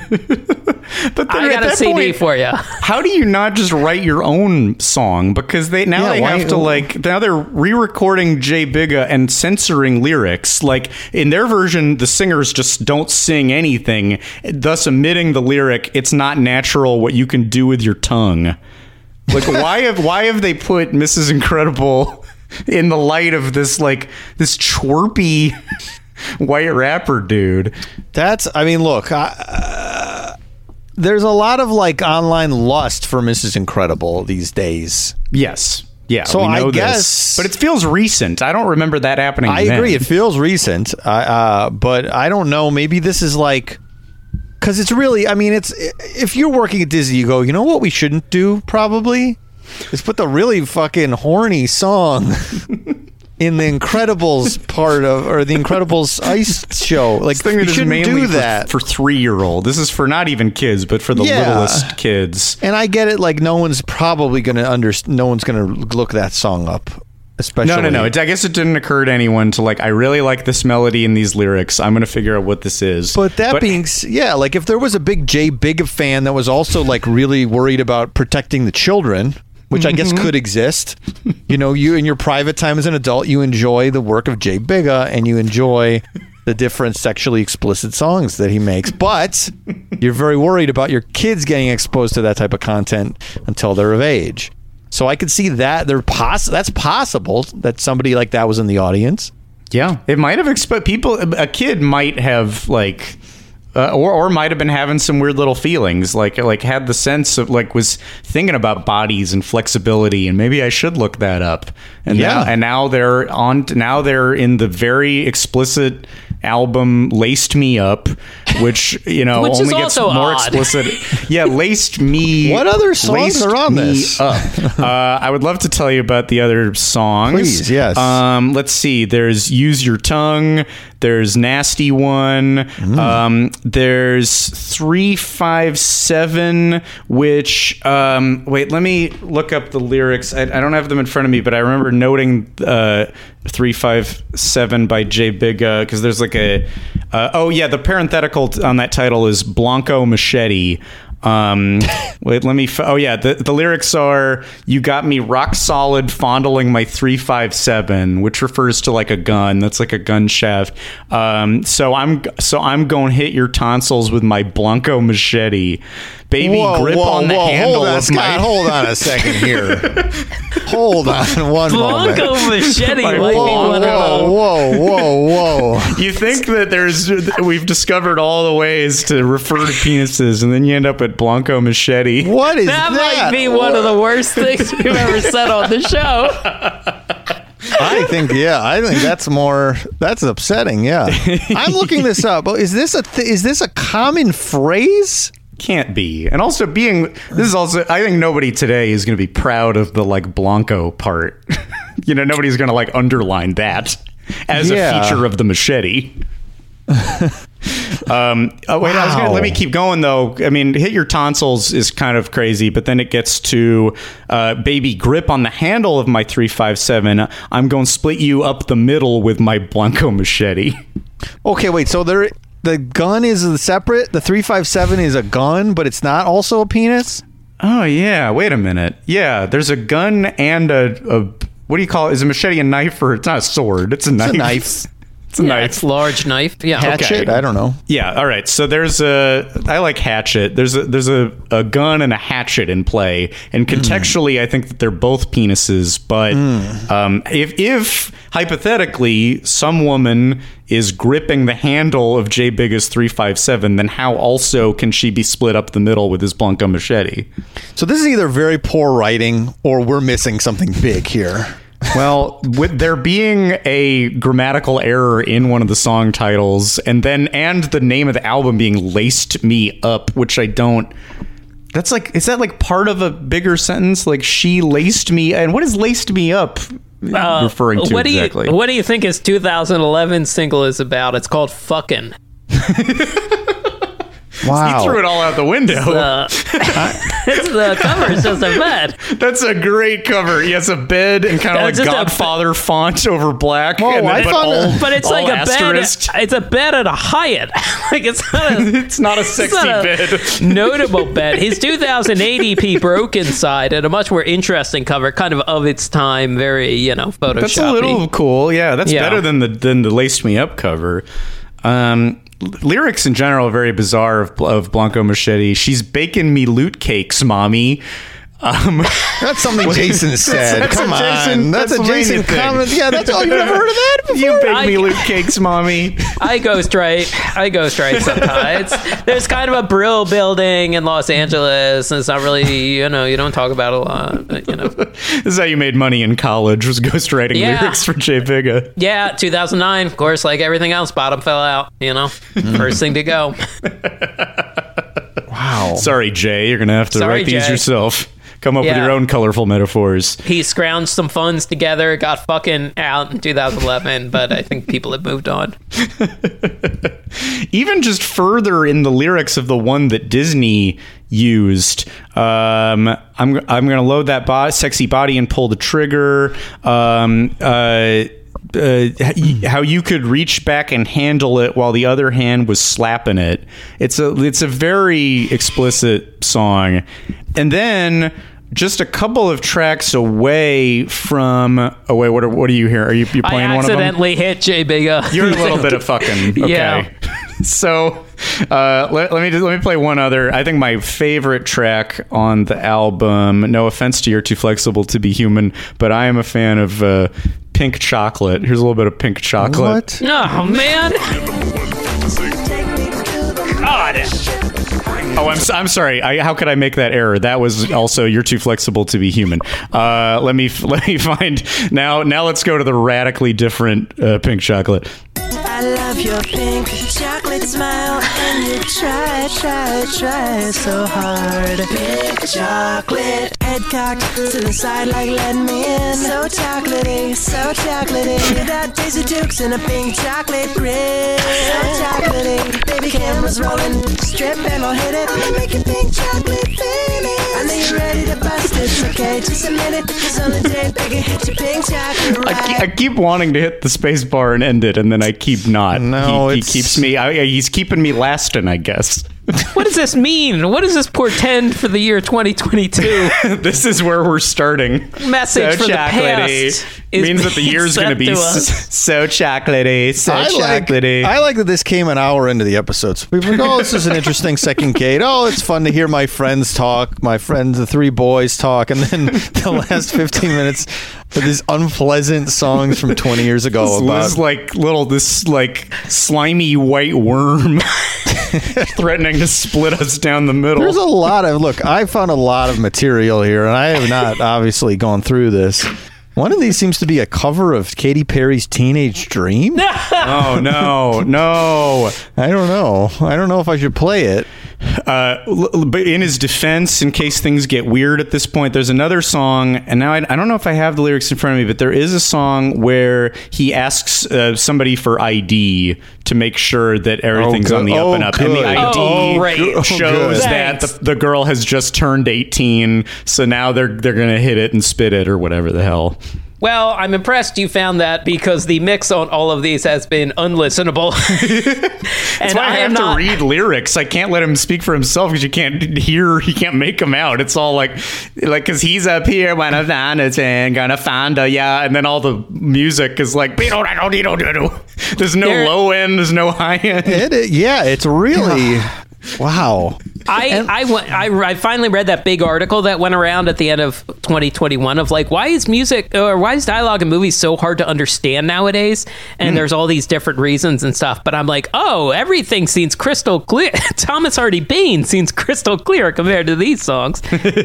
But I got a CD for you. How do you not just write your own song? Because they're re-recording Jay Bigga and censoring lyrics. Like in their version, the singers just don't sing anything, thus omitting the lyric, "It's not natural what you can do with your tongue." Like, why have they put Mrs. Incredible in the light of this, like, this chirpy white rapper dude? Look, there's a lot of, like, online lust for Mrs. Incredible these days. Yes. Yeah, So we know I guess, this, but it feels recent. I don't remember that happening. I then. agree. It feels recent, but I don't know. Maybe this is like, because it's really. I mean, it's if you're working at Disney, you go. You know what we shouldn't do probably is put the really fucking horny song in the Incredibles part of, or the Incredibles ice show. Like, This thing we is shouldn't mainly do that for 3-year-old. This is for not even kids, but for the littlest kids. And I get it. Like, no one's probably going to no one's going to look that song up. Especially. No. I guess it didn't occur to anyone to like, I really like this melody and these lyrics. I'm going to figure out what this is. But being, like if there was a big J Big fan that was also like really worried about protecting the children, which I guess could exist. You know, you in your private time as an adult, you enjoy the work of Jay Bigga and you enjoy the different sexually explicit songs that he makes. But you're very worried about your kids getting exposed to that type of content until they're of age. So I could see that that's possible that somebody like that was in the audience. Yeah, it might have a kid might have like, or might have been having some weird little feelings, like had the sense of like was thinking about bodies and flexibility, and maybe I should look that up. And now they're in the very explicit album "Laced Me Up," which which only gets more odd. explicit. Yeah, "Laced Me." What other songs are on this? I would love to tell you about the other songs. Please, yes. Let's see. There's "Use Your Tongue." There's "Nasty One." There's 357, which wait, let me look up the lyrics. I don't have them in front of me, but I remember noting 357 by Jay Bigga, because there's like the parenthetical on that title is Blanco Machete. Wait, let me the lyrics are, "You got me rock solid fondling my 357," which refers to like a gun. That's like a gun shaft. So I'm going to hit your tonsils with my Blanco Machete. Baby, grip on the handle of my... Hold on a second here. Hold on one moment. Blanco Machete might be one of them. Whoa. You think that we've discovered all the ways to refer to penises, and then you end up at Blanco Machete. What is That that? might be one of the worst things we've ever said on the show. I think that's upsetting. Yeah, I'm looking this up. Is this a common phrase? Can't be. And also I think nobody today is going to be proud of the like Blanco part. Nobody's going to like underline that as a feature of the machete. Let me keep going though. I mean, hit your tonsils is kind of crazy, but then it gets to baby, grip on the handle of my 357. I'm going to split you up the middle with my Blanco Machete. Okay, wait. So the gun is separate. The 357 is a gun, but it's not also a penis. Oh yeah. Wait a minute. Yeah, there's a gun and a what do you call it? Is a machete a knife, or it's not a sword? It's a knife. It's a knife. It's a knife. It's large knife. Yeah. Hatchet? Okay. I don't know. Yeah. All right. So I like hatchet. There's a gun and a hatchet in play, and contextually, I think that they're both penises. But if hypothetically some woman is gripping the handle of Jay Bigga's 357, then how also can she be split up the middle with his Blanco Machete? So this is either very poor writing or we're missing something big here. Well, with there being a grammatical error in one of the song titles, and the name of the album being "Laced Me Up," which I don't. That's like, is that like part of a bigger sentence? Like, she laced me, and what is "laced me up" referring to exactly? What do you think his 2011 single is about? It's called "Fucking." Wow. He threw it all out the window. The cover is just a bed. That's a great cover. He has a bed and kind of like Godfather font over black. Whoa, but it's like a bed. It's a bed at a Hyatt. Like it's not a sexy bed. Notable bed. His 2008 EP "Broken Side" had a much more interesting cover, kind of its time, very Photoshop. That's a little cool. Yeah, that's better than the "Laced Me Up" cover. Lyrics in general are very bizarre of Blanco Machete. "She's baking me loot cakes, mommy." That's something Jason said. That's Come a Jason- on. That's a Pennsylvania Jason thing. comment. Yeah, that's all. You've never heard of that before? You bake me Luke cakes, mommy. I ghostwrite sometimes. There's kind of a Brill building in Los Angeles, and it's not really, you don't talk about it a lot. But, This is how you made money in college, was ghostwriting Yeah. lyrics for Jay Bigga. Yeah, 2009. Of course, like everything else, bottom fell out. First thing to go. Wow. Sorry, Jay. You're going to have to Sorry, write these Jay. yourself. Come up with Yeah. your own colorful metaphors. He scrounged some funds together, got fucking out in 2011, but I think people have moved on. Even just further in the lyrics of the one that Disney used, I'm gonna load that sexy body and pull the trigger. How you could reach back and handle it while the other hand was slapping it. It's a very explicit song, and then just a couple of tracks away from. Oh wait, what are you here? Are you playing I one of them? accidentally hit Jay Bigga. You're a little bit of fucking okay. Yeah. So let me play one other. I think my favorite track on the album. No offense to You're Too Flexible to Be Human, but I am a fan of Pink Chocolate. Here's a little bit of Pink Chocolate. What? Oh, man. God. Oh, I'm sorry. How could I make that error? That was also You're Too Flexible to Be Human. Let me find now. Let's go to the radically different Pink Chocolate. I love your pink chocolate smile, and you try so hard. Pink chocolate, head cocked to the side like let me in. So chocolatey, that Daisy Dukes in a pink chocolate grid. So chocolatey, baby cameras rolling, strip and I'll hit it. I'ma make it pink chocolate famous. I know you're ready to bust it, okay? Just a minute, it's on the day, bigger hit your pink chocolate right. I keep wanting to hit the space bar and end it, and then I keep not. No, he it's- keeps me. He's keeping me lasting, I guess. What does this mean? What does this portend for the year 2022? This is where we're starting. Message for the chocolatey. past is Means that the being year's going to sent be to us. so chocolatey, so chocolatey. I like that this came an hour into the episode. So people are like, oh, this is an interesting second Kate. Oh, it's fun to hear my friends talk, the three boys talk, and then the last 15 minutes of these unpleasant songs from 20 years ago This slimy white worm threatening to split us down the middle. There's a lot of I found a lot of material here, and I have not obviously gone through this. One of these seems to be a cover of Katy Perry's Teenage Dream. Oh no. I don't know if I should play it. But in his defense, in case things get weird at this point, there's another song, and now I don't know if I have the lyrics in front of me, but there is a song where he asks somebody for ID to make sure that everything's on the up and up. And the ID great. shows Thanks. that the girl has just turned 18, so now they're going to hit it and spit it or whatever the hell. Well, I'm impressed you found that because the mix on all of these has been unlistenable. That's why I have to read lyrics. I can't let him speak for himself because you can't make him out. It's all like because he's up here when I'm down and gonna find a and then all the music is like there's no low end, there's no high end. It's really wow. I finally read that big article that went around at the end of 2021 of why is dialogue in movies so hard to understand nowadays? And there's all these different reasons and stuff. But I'm like, everything seems crystal clear. Thomas Hardy Bean seems crystal clear compared to these songs.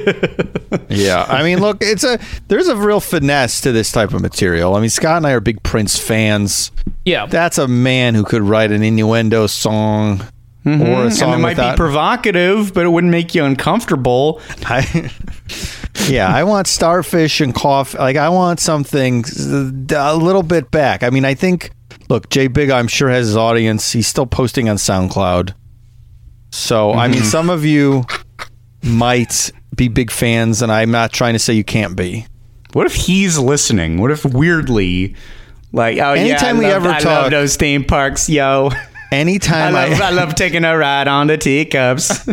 Yeah, I mean, look, there's a real finesse to this type of material. I mean, Scott and I are big Prince fans. Yeah, that's a man who could write an innuendo song. Mm-hmm. Or a song and it might be provocative, but it wouldn't make you uncomfortable. I want starfish and coffee. I want something a little bit back. I mean, I think, look, Jay Big, I'm sure has his audience. He's still posting on SoundCloud. So, I mean, some of you might be big fans, and I'm not trying to say you can't be. What if he's listening? What if weirdly, anytime we ever I talk, love those theme parks, yo. Anytime I love taking a ride on the teacups.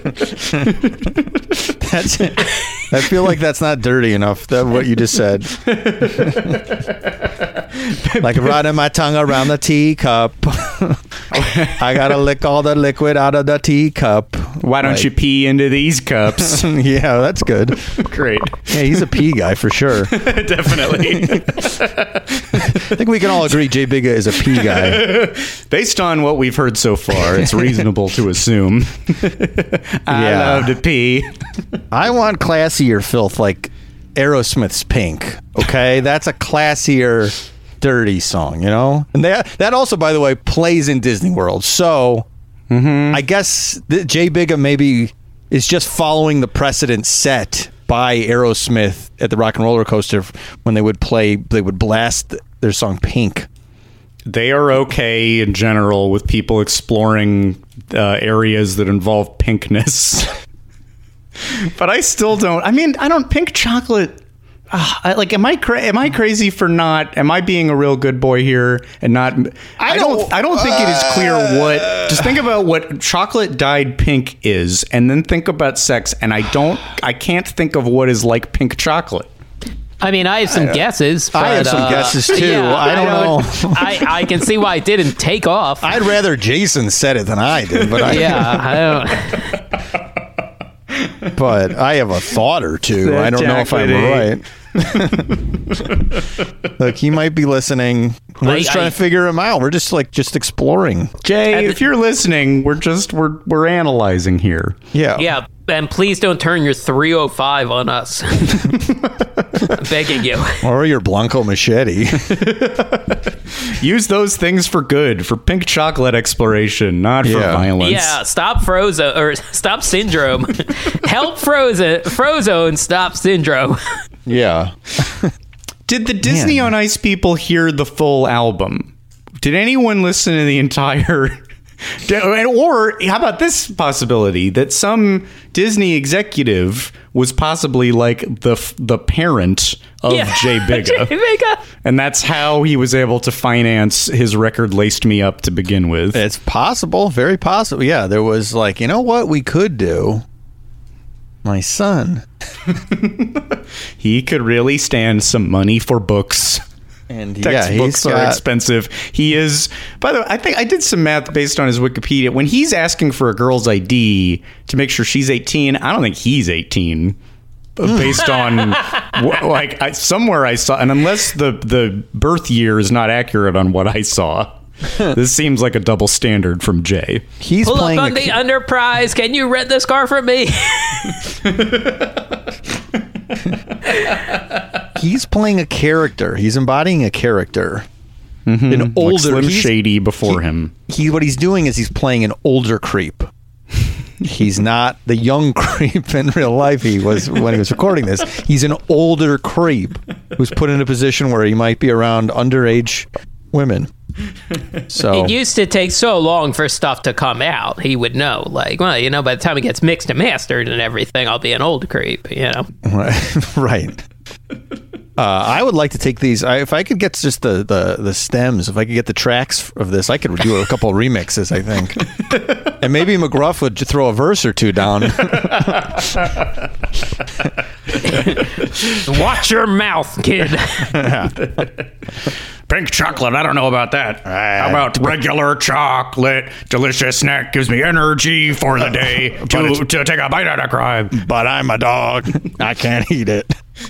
I feel like that's not dirty enough. What you just said. Like riding my tongue around the teacup. I gotta lick all the liquid out of the teacup. Why don't you pee into these cups? Yeah, that's good. Great. Yeah, he's a pee guy for sure. Definitely. I think we can all agree Jay Bigga is a pee guy. Based on what we've heard so far, it's reasonable to assume. I love to pee. I want classier filth like Aerosmith's Pink. Okay, that's a classier, dirty song, you know. And that also, by the way, plays in Disney World. So I guess Jay Bigga maybe is just following the precedent set by Aerosmith at the Rock and Roller Coaster when they would blast their song Pink. They are okay in general with people exploring areas that involve pinkness. But I still don't. I mean, I don't. Pink chocolate. Am I crazy for not? Am I being a real good boy here and not? I don't think it is clear what. Just think about what chocolate dyed pink is, and then think about sex. And I can't think of what is like pink chocolate. I mean, I have some guesses. But, I have some guesses too. Yeah, I don't know. I can see why it didn't take off. I'd rather Jason said it than I did, but I don't. But I have a thought or two. I don't know if I'm right. Look, he might be listening. We're just trying to figure him out. We're just exploring. Jay, if you're listening, we're analyzing here. Yeah. Yeah, and please don't turn your 305 on us. I'm begging you. Or your Blanco machete. Use those things for good, for pink chocolate exploration, not for violence. Yeah, stop Frozo or stop Syndrome. Help Frozone stop Syndrome. Yeah. Did the Disney on Ice people hear the full album? Did anyone listen to the entire... Or how about this possibility that some Disney executive was possibly like the parent of Jay Bigga, and that's how he was able to finance his record "Laced Me Up" to begin with. It's possible, very possible. Yeah, there was like, you know what we could do. My son, he could really stand some money for books. And textbooks are expensive. He is, by the way, I think I did some math based on his Wikipedia. When he's asking for a girl's ID to make sure she's 18, I don't think he's 18. Based on somewhere I saw, and unless the birth year is not accurate on what I saw, this seems like a double standard from Jay. He's Pull playing up on the Enterprise. Can you rent this car from me? He's playing a character. He's embodying a character. Mm-hmm. An older, like Slim Shady before him. What he's doing is he's playing an older creep. He's not the young creep in real life he was when he was recording this. He's an older creep who's put in a position where he might be around underage women. So it used to take so long for stuff to come out. He would know, like, well, you know, by the time it gets mixed and mastered and everything, I'll be an old creep, you know. Right. I would like to take these. If I could get just the stems, if I could get the tracks of this, I could do a couple of remixes, I think. And maybe McGruff would throw a verse or two down. Watch your mouth, kid. Pink chocolate, I don't know about that. How about regular chocolate? Delicious snack gives me energy for the day to take a bite out of crime. But I'm a dog. I can't eat it.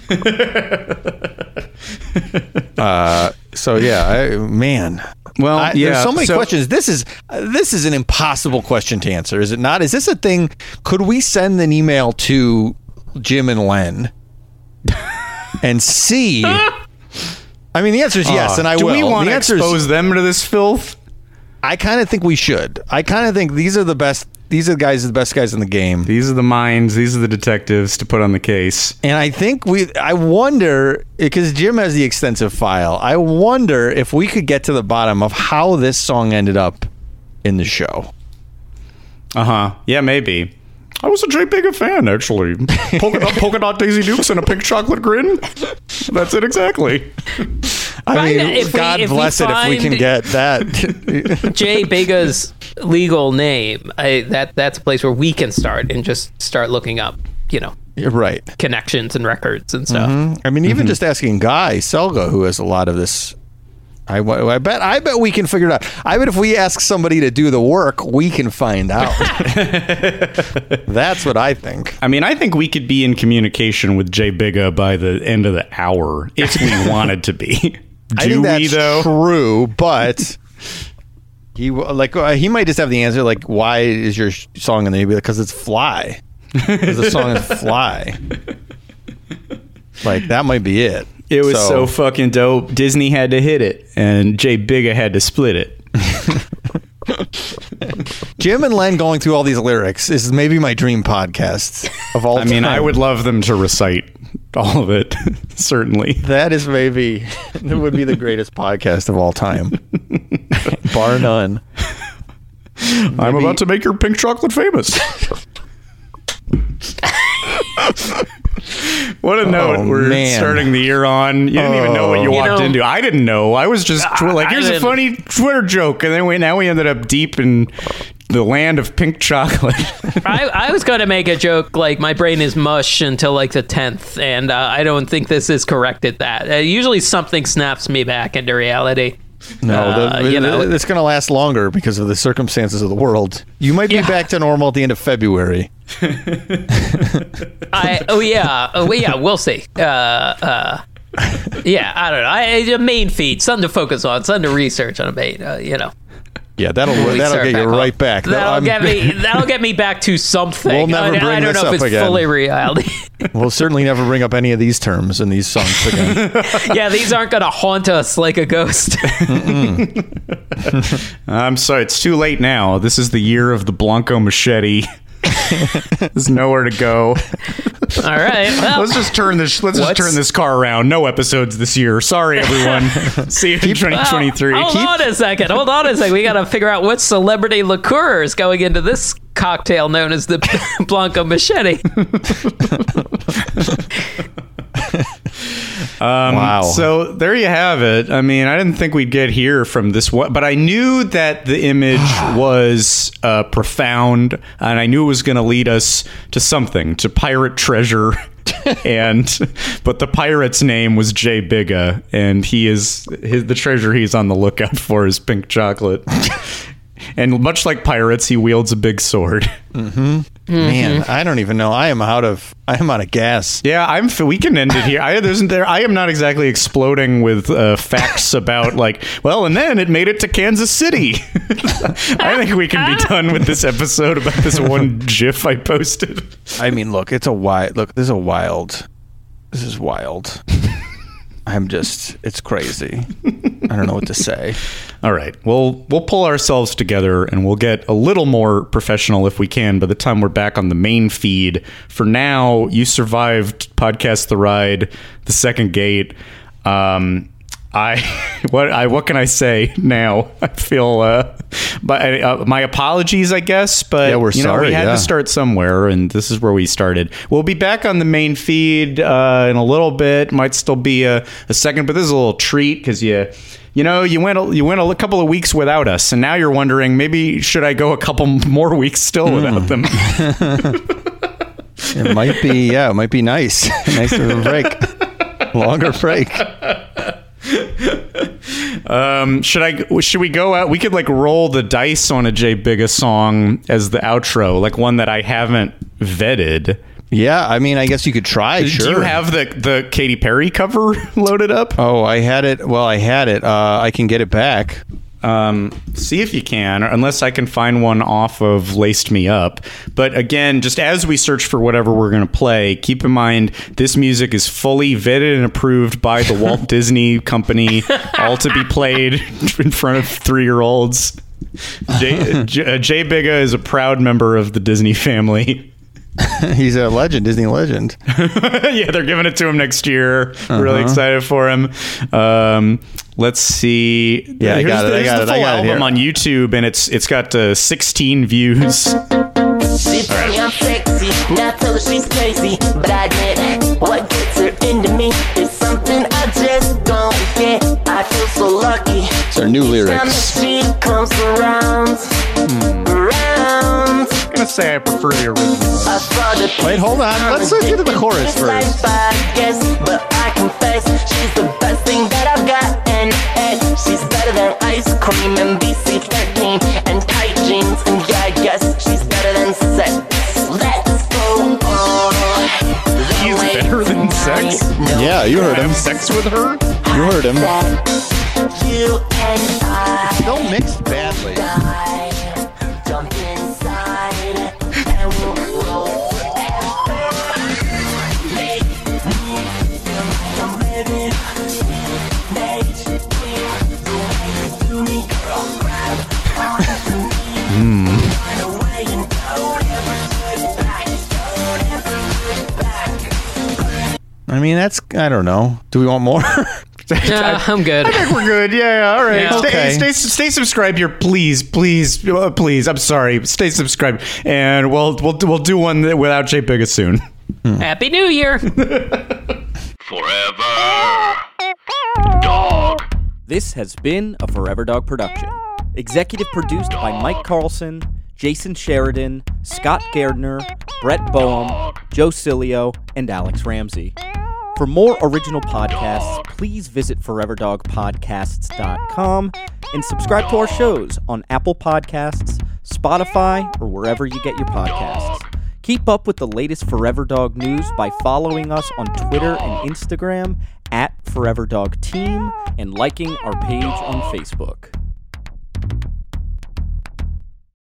So yeah, there's so many questions. This is an impossible question to answer, is it not? Is this a thing? Could we send an email to Jim and Len and see? I mean, the answer is yes, and I will. Do we want to expose them to this filth? I kind of think we should. I kind of think these are the best. These are the best guys in the game. These are the minds. These are the detectives to put on the case. And I think I wonder, because Jim has the extensive file, I wonder if we could get to the bottom of how this song ended up in the show. Yeah, maybe. I was a Jay Bigga fan, actually. Polka dot Daisy Dukes and a pink chocolate grin. That's it exactly. I mean, God bless it if we can get that. Jay Bigga's legal name. That's a place where we can start and just start looking up, you know, right, connections and records and stuff. Mm-hmm. I mean, even just asking Guy Selga, who has a lot of this I bet we can figure it out. I bet if we ask somebody to do the work, we can find out. That's what I think. I mean, I think we could be in communication with Jay Bigga by the end of the hour if we wanted to be. I think that's true, but he might just have the answer. Like, why is your song? And then he'd be like, because it's Fly. Because the song is Fly. Like, that might be it. It was so fucking dope. Disney had to hit it, and Jay Bigga had to split it. Jim and Len going through all these lyrics is maybe my dream podcast of all time. I mean, I would love them to recite all of it, certainly. That is maybe, it would be the greatest podcast of all time. Bar none. I'm about to make your pink chocolate famous. What a note. We're starting the year on. You didn't even know what you walked into. I didn't know. I was just here's a funny Twitter joke. And then we ended up deep in the land of pink chocolate. I was going to make a joke like my brain is mush until like the 10th. And I don't think this is correct at that. Usually something snaps me back into reality. No, it's going to last longer because of the circumstances of the world. You might be back to normal at the end of February. We'll see. I don't know. A main feed, something to focus on, something to research on a main. Yeah, that'll get you right back. That'll get me back to something. We'll never bring I don't this know up if it's again. fully reality. We'll certainly never bring up any of these terms in these songs again. Yeah, these aren't going to haunt us like a ghost. I'm sorry, it's too late now. This is the year of the Blanco machete. There's nowhere to go. All right. Well, let's just turn this car around. No episodes this year. Sorry, everyone. See you in 2023. Hold on a second. We got to figure out what celebrity liqueur is going into this cocktail known as the Blanco Machete. Wow. So there you have it. I mean, I didn't think we'd get here from this one, but I knew that the image was profound, and I knew it was going to lead us to something, to pirate treasure. But the pirate's name was Jay Bigga, and the treasure he's on the lookout for is pink chocolate. And much like pirates, he wields a big sword. Mm-hmm. Man, I don't even know. I am out of gas. Yeah, we can end it here. I am not exactly exploding with facts about and then it made it to Kansas City. I think we can be done with this episode about this one GIF I posted. I mean, look, this is wild. It's crazy. I don't know what to say. All right. We'll pull ourselves together and we'll get a little more professional if we can by the time we're back on the main feed. For now, you survived Podcast The Ride, The Second Gate. What can I say now? I feel my apologies, I guess, but yeah, we're sorry. We had to start somewhere, and this is where we started. We'll be back on the main feed in a little bit. Might still be a second, but this is a little treat because you went a couple of weeks without us, and now you're wondering maybe should I go a couple more weeks still without them? It might be nice. Nice of a break, longer break. Should we go out? We could roll the dice on a Jay Bigga song as the outro, one that I haven't vetted. Yeah, I mean, I guess you could try. Sure. Do you have the Katy Perry cover loaded up? Oh, I had it. Well, I had it. I can get it back. See if you can, unless I can find one off of Laced Me Up. But again, just as we search for whatever we're going to play, keep in mind this music is fully vetted and approved by the Walt Disney Company, all to be played in front of 3-year-olds. Jay Bigga is a proud member of the Disney family. He's a legend, Disney legend. Yeah, they're giving it to him next year. Really excited for him. Let's see. Yeah, I got it. I got it. I got it here on YouTube, and it's got 16 views. She tell me I'm sexy, not tell her she's crazy, but I admit what gets her into me is something I just don't get. I feel so lucky. It's our new lyrics. She comes around. I'm gonna say I prefer the original. Wait, hold on. Let's get to the chorus first. But I confess she's the best thing that I've got, and she's better than ice cream and BC-13 and tight jeans. And yeah, I guess she's better than sex. Let's go on. He's better than sex? Yeah, you heard him. Have sex with her? You heard him. You and I Still mixed badly. jump inside and we'll roll forever. Make me feel like I'm living. Make me the way you do me, girl. Grab onto me. Run away and don't ever look back. Don't ever look back. I mean, that's, I don't know. Do we want more? I'm good. I think we're good. Yeah, all right. Yeah. Okay. Stay subscribed here, please. I'm sorry. Stay subscribed, and we'll do one without Jay Biggest soon. Happy New Year. Forever Dog. This has been a Forever Dog production. Executive produced by Mike Carlson, Jason Sheridan, Scott Gardner, Brett Boehm, Joe Cilio, and Alex Ramsey. For more original podcasts, please visit foreverdogpodcasts.com and subscribe to our shows on Apple Podcasts, Spotify, or wherever you get your podcasts. Keep up with the latest Forever Dog news by following us on Twitter and Instagram @ForeverDogTeam and liking our page on Facebook.